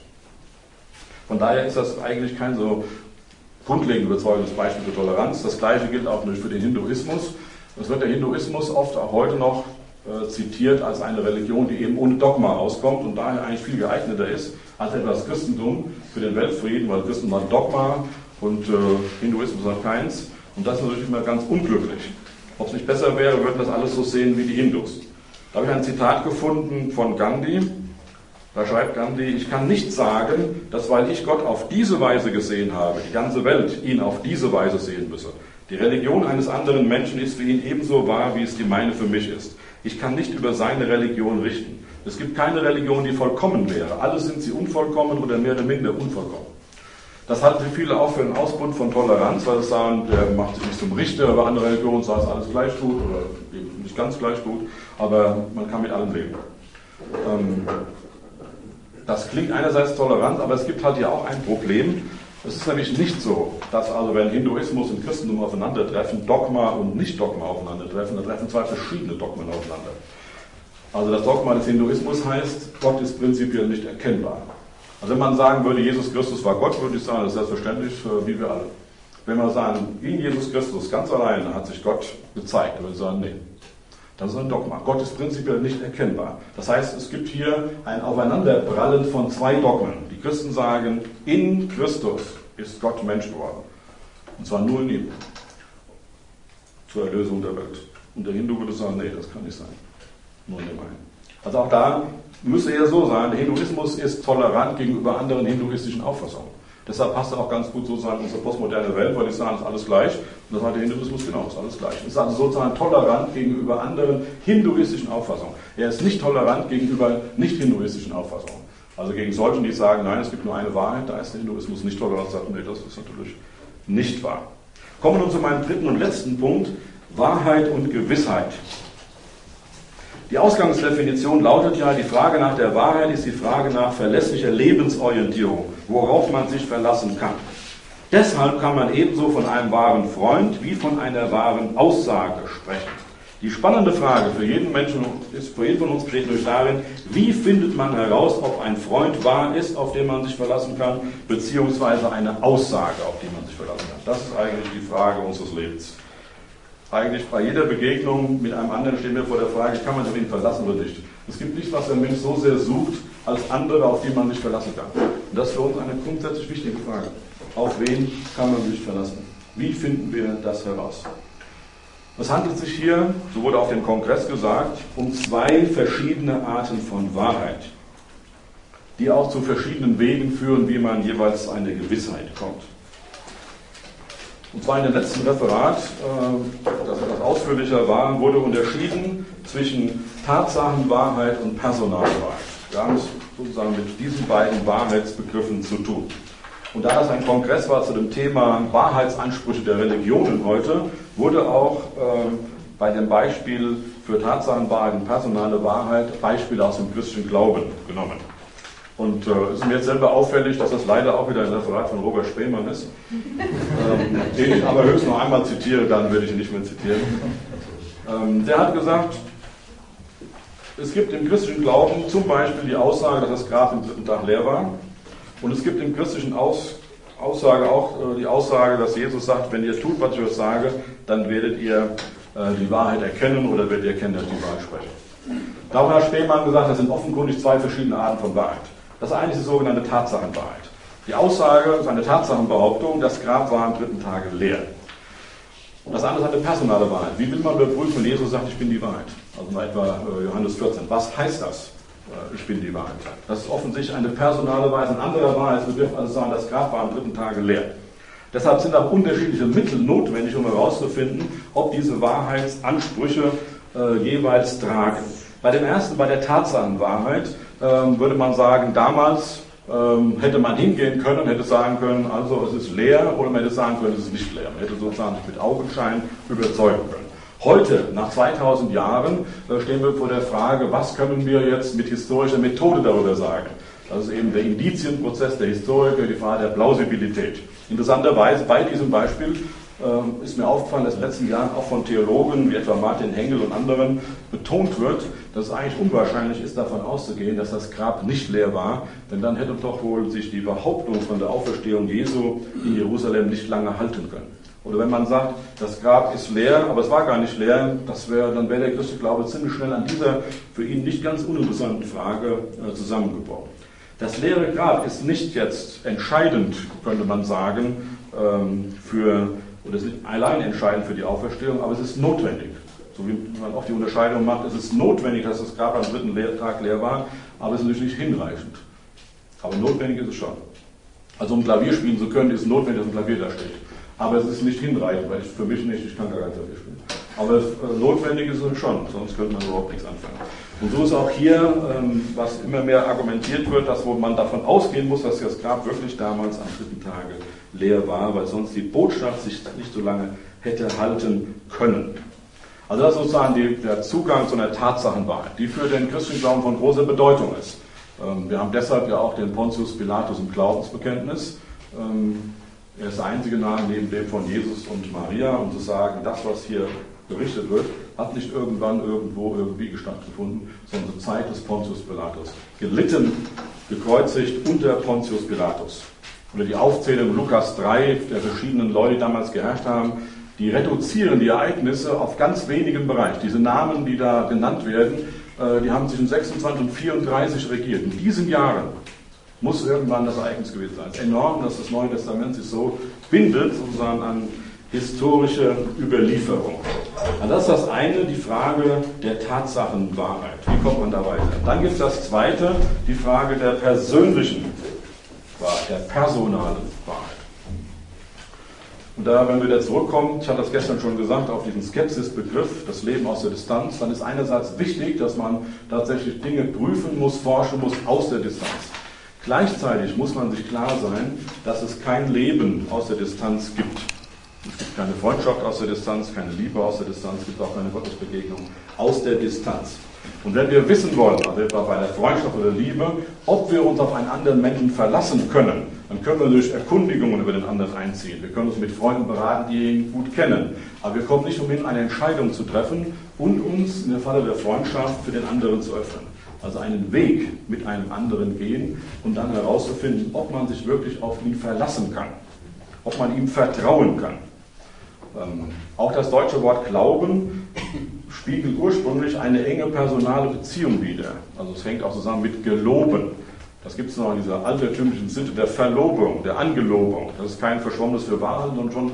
Von daher ist das eigentlich kein so grundlegend überzeugendes Beispiel für Toleranz. Das Gleiche gilt auch für den Hinduismus. Es wird der Hinduismus oft auch heute noch zitiert als eine Religion, die eben ohne Dogma auskommt und daher eigentlich viel geeigneter ist als etwas Christentum für den Weltfrieden, weil Christentum hat Dogma und Hinduismus hat keins. Und das ist natürlich immer ganz unglücklich. Ob es nicht besser wäre, würden das alles so sehen wie die Hindus. Da habe ich ein Zitat gefunden von Gandhi. Da schreibt Gandhi: Ich kann nicht sagen, dass weil ich Gott auf diese Weise gesehen habe, die ganze Welt ihn auf diese Weise sehen müsse. Die Religion eines anderen Menschen ist für ihn ebenso wahr, wie es die meine für mich ist. Ich kann nicht über seine Religion richten. Es gibt keine Religion, die vollkommen wäre. Alle sind sie unvollkommen oder mehr oder minder unvollkommen. Das halten viele auch für einen Ausbund von Toleranz, weil sie sagen, der macht sich nicht zum Richter über andere Religionen, sei es alles gleich gut oder eben nicht ganz gleich gut, aber man kann mit allem leben. Das klingt einerseits tolerant, aber es gibt halt hier auch ein Problem. Es ist nämlich nicht so, dass also wenn Hinduismus und Christentum aufeinandertreffen, Dogma und Nicht-Dogma aufeinandertreffen, da treffen zwei verschiedene Dogmen aufeinander. Also das Dogma des Hinduismus heißt, Gott ist prinzipiell nicht erkennbar. Also wenn man sagen würde, Jesus Christus war Gott, würde ich sagen, das ist selbstverständlich, wie wir alle. Wenn man sagen, in Jesus Christus ganz alleine hat sich Gott gezeigt, dann würde ich sagen, nee. Das ist ein Dogma. Gott ist prinzipiell nicht erkennbar. Das heißt, es gibt hier ein Aufeinanderprallen von zwei Dogmen. Die Christen sagen, in Christus ist Gott Mensch geworden. Und zwar nur in ihm. Zur Erlösung der Welt. Und der Hindu würde sagen, nee, das kann nicht sein. Nur in dem einen. Also auch da müsste eher so sein, der Hinduismus ist tolerant gegenüber anderen hinduistischen Auffassungen. Deshalb passt er auch ganz gut sozusagen in unsere postmoderne Welt, weil die sagen, es ist alles gleich. Und das hat der Hinduismus genau, es ist alles gleich. Er ist also sozusagen tolerant gegenüber anderen hinduistischen Auffassungen. Er ist nicht tolerant gegenüber nicht-hinduistischen Auffassungen. Also gegen solchen, die sagen, nein, es gibt nur eine Wahrheit, da ist der Hinduismus nicht tolerant, sagt, nee, das ist natürlich nicht wahr. Kommen wir nun zu meinem dritten und letzten Punkt, Wahrheit und Gewissheit. Die Ausgangsdefinition lautet ja, die Frage nach der Wahrheit ist die Frage nach verlässlicher Lebensorientierung, worauf man sich verlassen kann. Deshalb kann man ebenso von einem wahren Freund wie von einer wahren Aussage sprechen. Die spannende Frage für jeden Menschen, für jeden von uns besteht nämlich darin, wie findet man heraus, ob ein Freund wahr ist, auf den man sich verlassen kann, beziehungsweise eine Aussage, auf die man sich verlassen kann. Das ist eigentlich die Frage unseres Lebens. Eigentlich bei jeder Begegnung mit einem anderen stehen wir vor der Frage, kann man sich auf ihn verlassen oder nicht. Es gibt nichts, was der Mensch so sehr sucht, als andere, auf die man sich verlassen kann. Und das ist für uns eine grundsätzlich wichtige Frage. Auf wen kann man sich verlassen? Wie finden wir das heraus? Es handelt sich hier, so wurde auf dem Kongress gesagt, um zwei verschiedene Arten von Wahrheit, die auch zu verschiedenen Wegen führen, wie man jeweils eine Gewissheit kommt. Und zwar in dem letzten Referat, das etwas ausführlicher war, wurde unterschieden zwischen Tatsachenwahrheit und Personalwahrheit. Wir haben es sozusagen mit diesen beiden Wahrheitsbegriffen zu tun. Und da das ein Kongress war zu dem Thema Wahrheitsansprüche der Religionen heute, wurde auch bei dem Beispiel für Tatsachenwahrheit und personale Wahrheit Beispiele aus dem christlichen Glauben genommen. Und es ist mir jetzt selber auffällig, dass das leider auch wieder ein Referat von Robert Spemann ist, den ich aber höchstens noch einmal zitiere, dann werde ich ihn nicht mehr zitieren. Der hat gesagt, es gibt im christlichen Glauben zum Beispiel die Aussage, dass das Grab am dritten Tag leer war. Und es gibt im christlichen Aussage auch die Aussage, dass Jesus sagt, wenn ihr tut, was ich euch sage, dann werdet ihr die Wahrheit erkennen oder werdet ihr erkennen, dass ich die Wahrheit spreche. Darum hat Spemann gesagt, das sind offenkundig zwei verschiedene Arten von Wahrheit. Das eine ist die sogenannte Tatsachenwahrheit. Die Aussage ist eine Tatsachenbehauptung, das Grab war am dritten Tage leer. Und das andere ist eine personale Wahrheit. Wie will man überprüfen, wenn Jesus sagt, ich bin die Wahrheit? Also in etwa Johannes 14. Was heißt das? Ich bin die Wahrheit. Das ist offensichtlich eine personale Weise. Ein anderer Wahrheitsbegriff, also sagen, das Grab war am dritten Tage leer. Deshalb sind auch unterschiedliche Mittel notwendig, um herauszufinden, ob diese Wahrheitsansprüche jeweils tragen. Bei dem ersten, bei der Tatsachenwahrheit, würde man sagen, damals hätte man hingehen können und hätte sagen können, also es ist leer, oder man hätte sagen können, es ist nicht leer. Man hätte sozusagen sich mit Augenschein überzeugen können. Heute, nach 2000 Jahren, stehen wir vor der Frage, was können wir jetzt mit historischer Methode darüber sagen? Das ist eben der Indizienprozess der Historiker, die Frage der Plausibilität. Interessanterweise bei diesem Beispiel ist mir aufgefallen, dass in den letzten Jahren auch von Theologen wie etwa Martin Hengel und anderen betont wird, dass es eigentlich unwahrscheinlich ist, davon auszugehen, dass das Grab nicht leer war, denn dann hätte doch wohl sich die Behauptung von der Auferstehung Jesu in Jerusalem nicht lange halten können. Oder wenn man sagt, das Grab ist leer, aber es war gar nicht leer, dann wäre der christliche Glaube ziemlich schnell an dieser für ihn nicht ganz uninteressanten Frage zusammengebrochen. Das leere Grab ist nicht jetzt entscheidend, könnte man sagen, oder es ist nicht allein entscheidend für die Auferstehung, aber es ist notwendig. So wie man auch die Unterscheidung macht, es ist notwendig, dass das Grab am dritten Tag leer war, aber es ist natürlich nicht hinreichend. Aber notwendig ist es schon. Also um Klavier spielen zu können, ist es notwendig, dass ein Klavier da steht. Aber es ist nicht hinreichend, weil für mich nicht, ich kann gar kein Klavier spielen. Aber notwendig ist es schon, sonst könnte man überhaupt nichts anfangen. Und so ist auch hier, was immer mehr argumentiert wird, dass wo man davon ausgehen muss, dass das Grab wirklich damals am dritten Tage leer war, weil sonst die Botschaft sich nicht so lange hätte halten können. Also das ist sozusagen der Zugang zu einer Tatsachenwahrheit, die für den christlichen Glauben von großer Bedeutung ist. Wir haben deshalb ja auch den Pontius Pilatus im Glaubensbekenntnis. Er ist der einzige Name neben dem von Jesus und Maria, um zu sagen, das, was hier berichtet wird, hat nicht irgendwann irgendwo irgendwie stattgefunden, sondern zur Zeit des Pontius Pilatus. Gelitten, gekreuzigt unter Pontius Pilatus. Oder die Aufzählung Lukas 3 der verschiedenen Leute, die damals geherrscht haben, die reduzieren die Ereignisse auf ganz wenigen Bereich. Diese Namen, die da genannt werden, die haben zwischen 26 und 34 regiert. In diesen Jahren muss irgendwann das Ereignis gewesen sein. Es ist enorm, dass das Neue Testament sich so bindet, sozusagen an historische Überlieferung. Also das ist das eine, die Frage der Tatsachenwahrheit. Wie kommt man da weiter? Dann gibt es das zweite, die Frage der persönlichen Wahrheit, der personalen Wahrheit. Und da, wenn wir wieder zurückkommen, ich hatte das gestern schon gesagt, auf diesen Skepsisbegriff, das Leben aus der Distanz, dann ist einerseits wichtig, dass man tatsächlich Dinge prüfen muss, forschen muss aus der Distanz. Gleichzeitig muss man sich klar sein, dass es kein Leben aus der Distanz gibt. Es gibt keine Freundschaft aus der Distanz, keine Liebe aus der Distanz, es gibt auch keine Gottesbegegnung aus der Distanz. Und wenn wir wissen wollen, also etwa bei der Freundschaft oder Liebe, ob wir uns auf einen anderen Menschen verlassen können, dann können wir durch Erkundigungen über den anderen einziehen. Wir können uns mit Freunden beraten, die ihn gut kennen. Aber wir kommen nicht umhin, eine Entscheidung zu treffen und uns in der Falle der Freundschaft für den anderen zu öffnen. Also einen Weg mit einem anderen gehen und dann herauszufinden, ob man sich wirklich auf ihn verlassen kann, ob man ihm vertrauen kann. Auch das deutsche Wort Glauben spiegelt ursprünglich eine enge personale Beziehung wider. Also es hängt auch zusammen mit Geloben. Das gibt es noch in dieser altertümlichen Sitte der Verlobung, der Angelobung. Das ist kein verschwommenes Fürwahren, sondern schon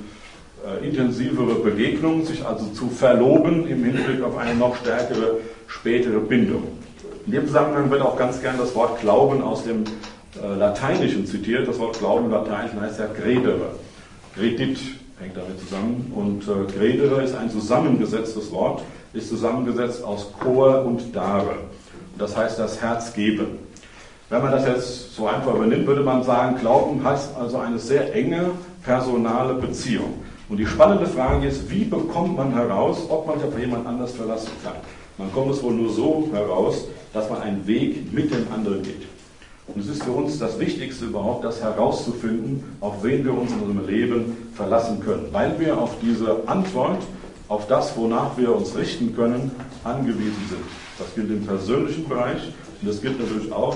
eine intensivere Begegnung, sich also zu verloben im Hinblick auf eine noch stärkere spätere Bindung. In dem Zusammenhang wird auch ganz gern das Wort Glauben aus dem Lateinischen zitiert. Das Wort Glauben im Lateinischen heißt ja credere. Credit hängt damit zusammen. Und credere ist ein zusammengesetztes Wort, ist zusammengesetzt aus cor und dare. Das heißt das Herz geben. Wenn man das jetzt so einfach übernimmt, würde man sagen, Glauben hat also eine sehr enge personale Beziehung. Und die spannende Frage ist, wie bekommt man heraus, ob man sich auf jemand anders verlassen kann? Man kommt es wohl nur so heraus, dass man einen Weg mit dem anderen geht. Und es ist für uns das Wichtigste überhaupt, das herauszufinden, auf wen wir uns in unserem Leben verlassen können. Weil wir auf diese Antwort, auf das, wonach wir uns richten können, angewiesen sind. Das gilt im persönlichen Bereich und das gilt natürlich auch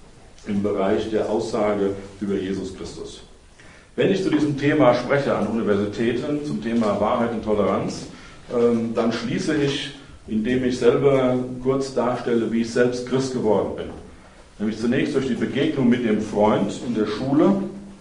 im Bereich der Aussage über Jesus Christus. Wenn ich zu diesem Thema spreche an Universitäten, zum Thema Wahrheit und Toleranz, dann schließe ich, indem ich selber kurz darstelle, wie ich selbst Christ geworden bin. Nämlich zunächst durch die Begegnung mit dem Freund in der Schule,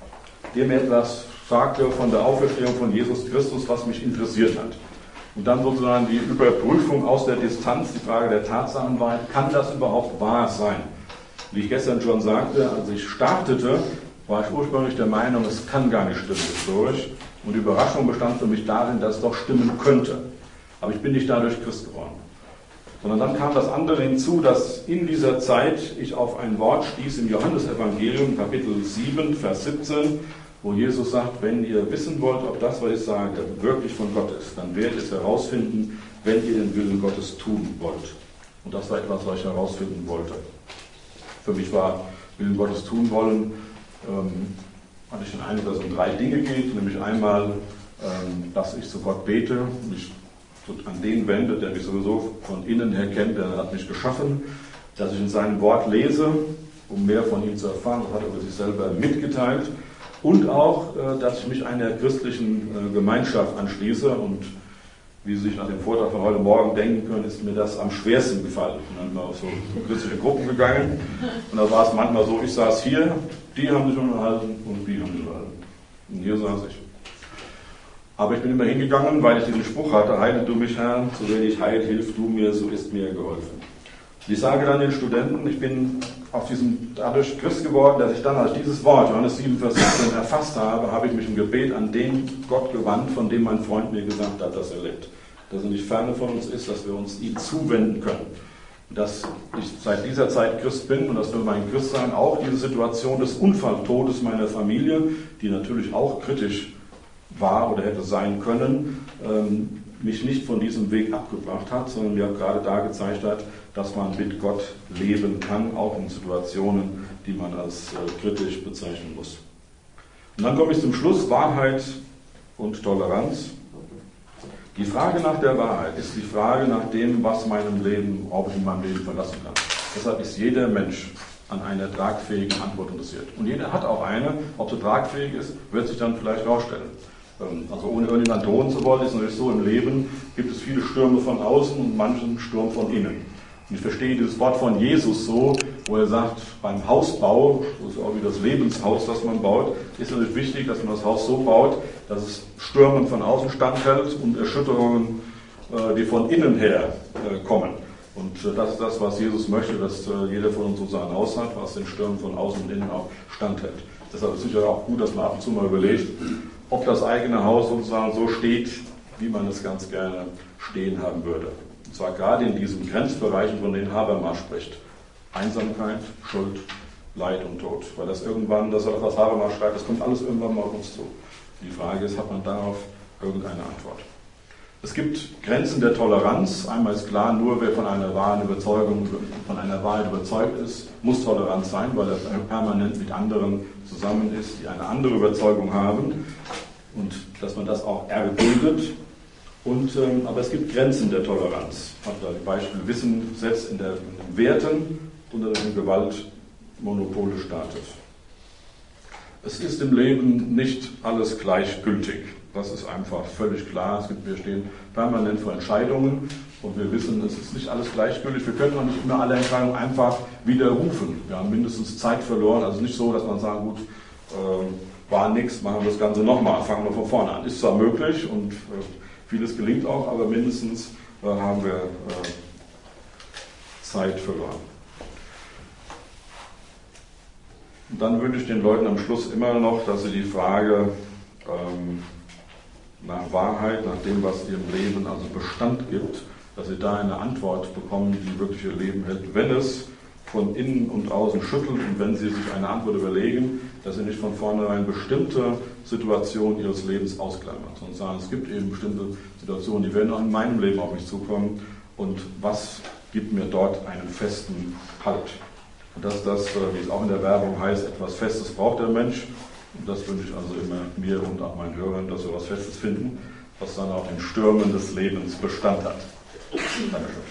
der mir etwas sagte von der Auferstehung von Jesus Christus, was mich interessiert hat. Und dann sozusagen die Überprüfung aus der Distanz, die Frage der Tatsachenwahrheit, kann das überhaupt wahr sein? Wie ich gestern schon sagte, als ich startete, war ich ursprünglich der Meinung, es kann gar nicht stimmen historisch. Und die Überraschung bestand für mich darin, dass es doch stimmen könnte. Aber ich bin nicht dadurch Christ geworden. Sondern dann kam das andere hinzu, dass in dieser Zeit ich auf ein Wort stieß im Johannesevangelium, Kapitel 7, Vers 17, wo Jesus sagt, wenn ihr wissen wollt, ob das, was ich sage, wirklich von Gott ist, dann werdet ihr es herausfinden, wenn ihr den Willen Gottes tun wollt. Und das war etwas, was ich herausfinden wollte. Für mich war Willen Gottes tun wollen, hatte ich den Eindruck, dass es um 3 Dinge geht, nämlich einmal, dass ich zu Gott bete, mich an den wende, der mich sowieso von innen her kennt, der hat mich geschaffen, dass ich in seinem Wort lese, um mehr von ihm zu erfahren, das hat er über sich selber mitgeteilt, und auch, dass ich mich einer christlichen Gemeinschaft anschließe. Und wie Sie sich nach dem Vortrag von heute Morgen denken können, ist mir das am schwersten gefallen. Ich bin dann mal auf so christliche Gruppen gegangen und da war es manchmal so, ich saß hier, die haben sich unterhalten und die haben sich unterhalten. Und hier saß ich. Aber ich bin immer hingegangen, weil ich diesen Spruch hatte: Heile du mich, Herr, so werde ich heil, hilf du mir, so ist mir geholfen. Und ich sage dann den Studenten, ich bin dadurch Christ geworden, dass ich dann, als ich dieses Wort, Johannes 7, Vers 17, erfasst habe, habe ich mich im Gebet an den Gott gewandt, von dem mein Freund mir gesagt hat, dass er lebt. Dass er nicht ferne von uns ist, dass wir uns ihm zuwenden können. Dass ich seit dieser Zeit Christ bin und dass für mein Christsein auch diese Situation des Unfalltodes meiner Familie, die natürlich auch kritisch war oder hätte sein können, mich nicht von diesem Weg abgebracht hat, sondern mir auch gerade da gezeigt hat, dass man mit Gott leben kann, auch in Situationen, die man als kritisch bezeichnen muss. Und dann komme ich zum Schluss: Wahrheit und Toleranz. Die Frage nach der Wahrheit ist die Frage nach dem, was ob ich in meinem Leben verlassen kann. Deshalb ist jeder Mensch an einer tragfähigen Antwort interessiert. Und jeder hat auch eine. Ob sie tragfähig ist, wird sich dann vielleicht herausstellen. Also ohne irgendjemand drohen zu wollen, ist natürlich so: Im Leben gibt es viele Stürme von außen und manchen Sturm von innen. Und ich verstehe dieses Wort von Jesus so, wo er sagt, beim Hausbau, das ist auch wie das Lebenshaus, das man baut, ist natürlich wichtig, dass man das Haus so baut, dass es Stürmen von außen standhält und Erschütterungen, die von innen her kommen. Und das ist das, was Jesus möchte, dass jeder von uns so sein Haus hat, was den Stürmen von außen und innen auch standhält. Deshalb ist es sicher auch gut, dass man ab und zu mal überlegt, ob das eigene Haus sozusagen so steht, wie man es ganz gerne stehen haben würde. Und zwar gerade in diesen Grenzbereichen, von denen Habermas spricht. Einsamkeit, Schuld, Leid und Tod. Weil das irgendwann, das was Habermas schreibt, das kommt alles irgendwann mal auf uns zu. Die Frage ist, hat man darauf irgendeine Antwort? Es gibt Grenzen der Toleranz. Einmal ist klar, nur wer von einer wahren Überzeugung, von einer Wahrheit überzeugt ist, muss tolerant sein, weil er permanent mit anderen zusammen ist, die eine andere Überzeugung haben. Und dass man das auch erduldet. Aber es gibt Grenzen der Toleranz. Ich habe da die Beispiele: Wissen setzt in den Werten unter dem Gewaltmonopol des Staates. Es ist im Leben nicht alles gleichgültig. Das ist einfach völlig klar. Wir stehen permanent vor Entscheidungen und wir wissen, es ist nicht alles gleichgültig. Wir können auch nicht immer alle Entscheidungen einfach widerrufen. Wir haben mindestens Zeit verloren. Also nicht so, dass man sagt, gut, war nichts, machen wir das Ganze nochmal, fangen wir von vorne an. Ist zwar möglich und vieles gelingt auch, aber mindestens haben wir Zeit verloren. Und dann wünsche ich den Leuten am Schluss immer noch, dass sie die Frage nach Wahrheit, nach dem, was ihrem Leben also Bestand gibt, dass sie da eine Antwort bekommen, die wirklich ihr Leben hält, wenn es von innen und außen schüttelt und wenn sie sich eine Antwort überlegen, dass sie nicht von vornherein bestimmte Situationen ihres Lebens ausklammern, sondern sagen, es gibt eben bestimmte Situationen, die werden auch in meinem Leben auf mich zukommen und was gibt mir dort einen festen Halt. Und dass das, wie es auch in der Werbung heißt, etwas Festes braucht der Mensch. Und das wünsche ich also immer mir und auch meinen Hörern, dass wir etwas Festes finden, was dann auch in Stürmen des Lebens Bestand hat. Dankeschön.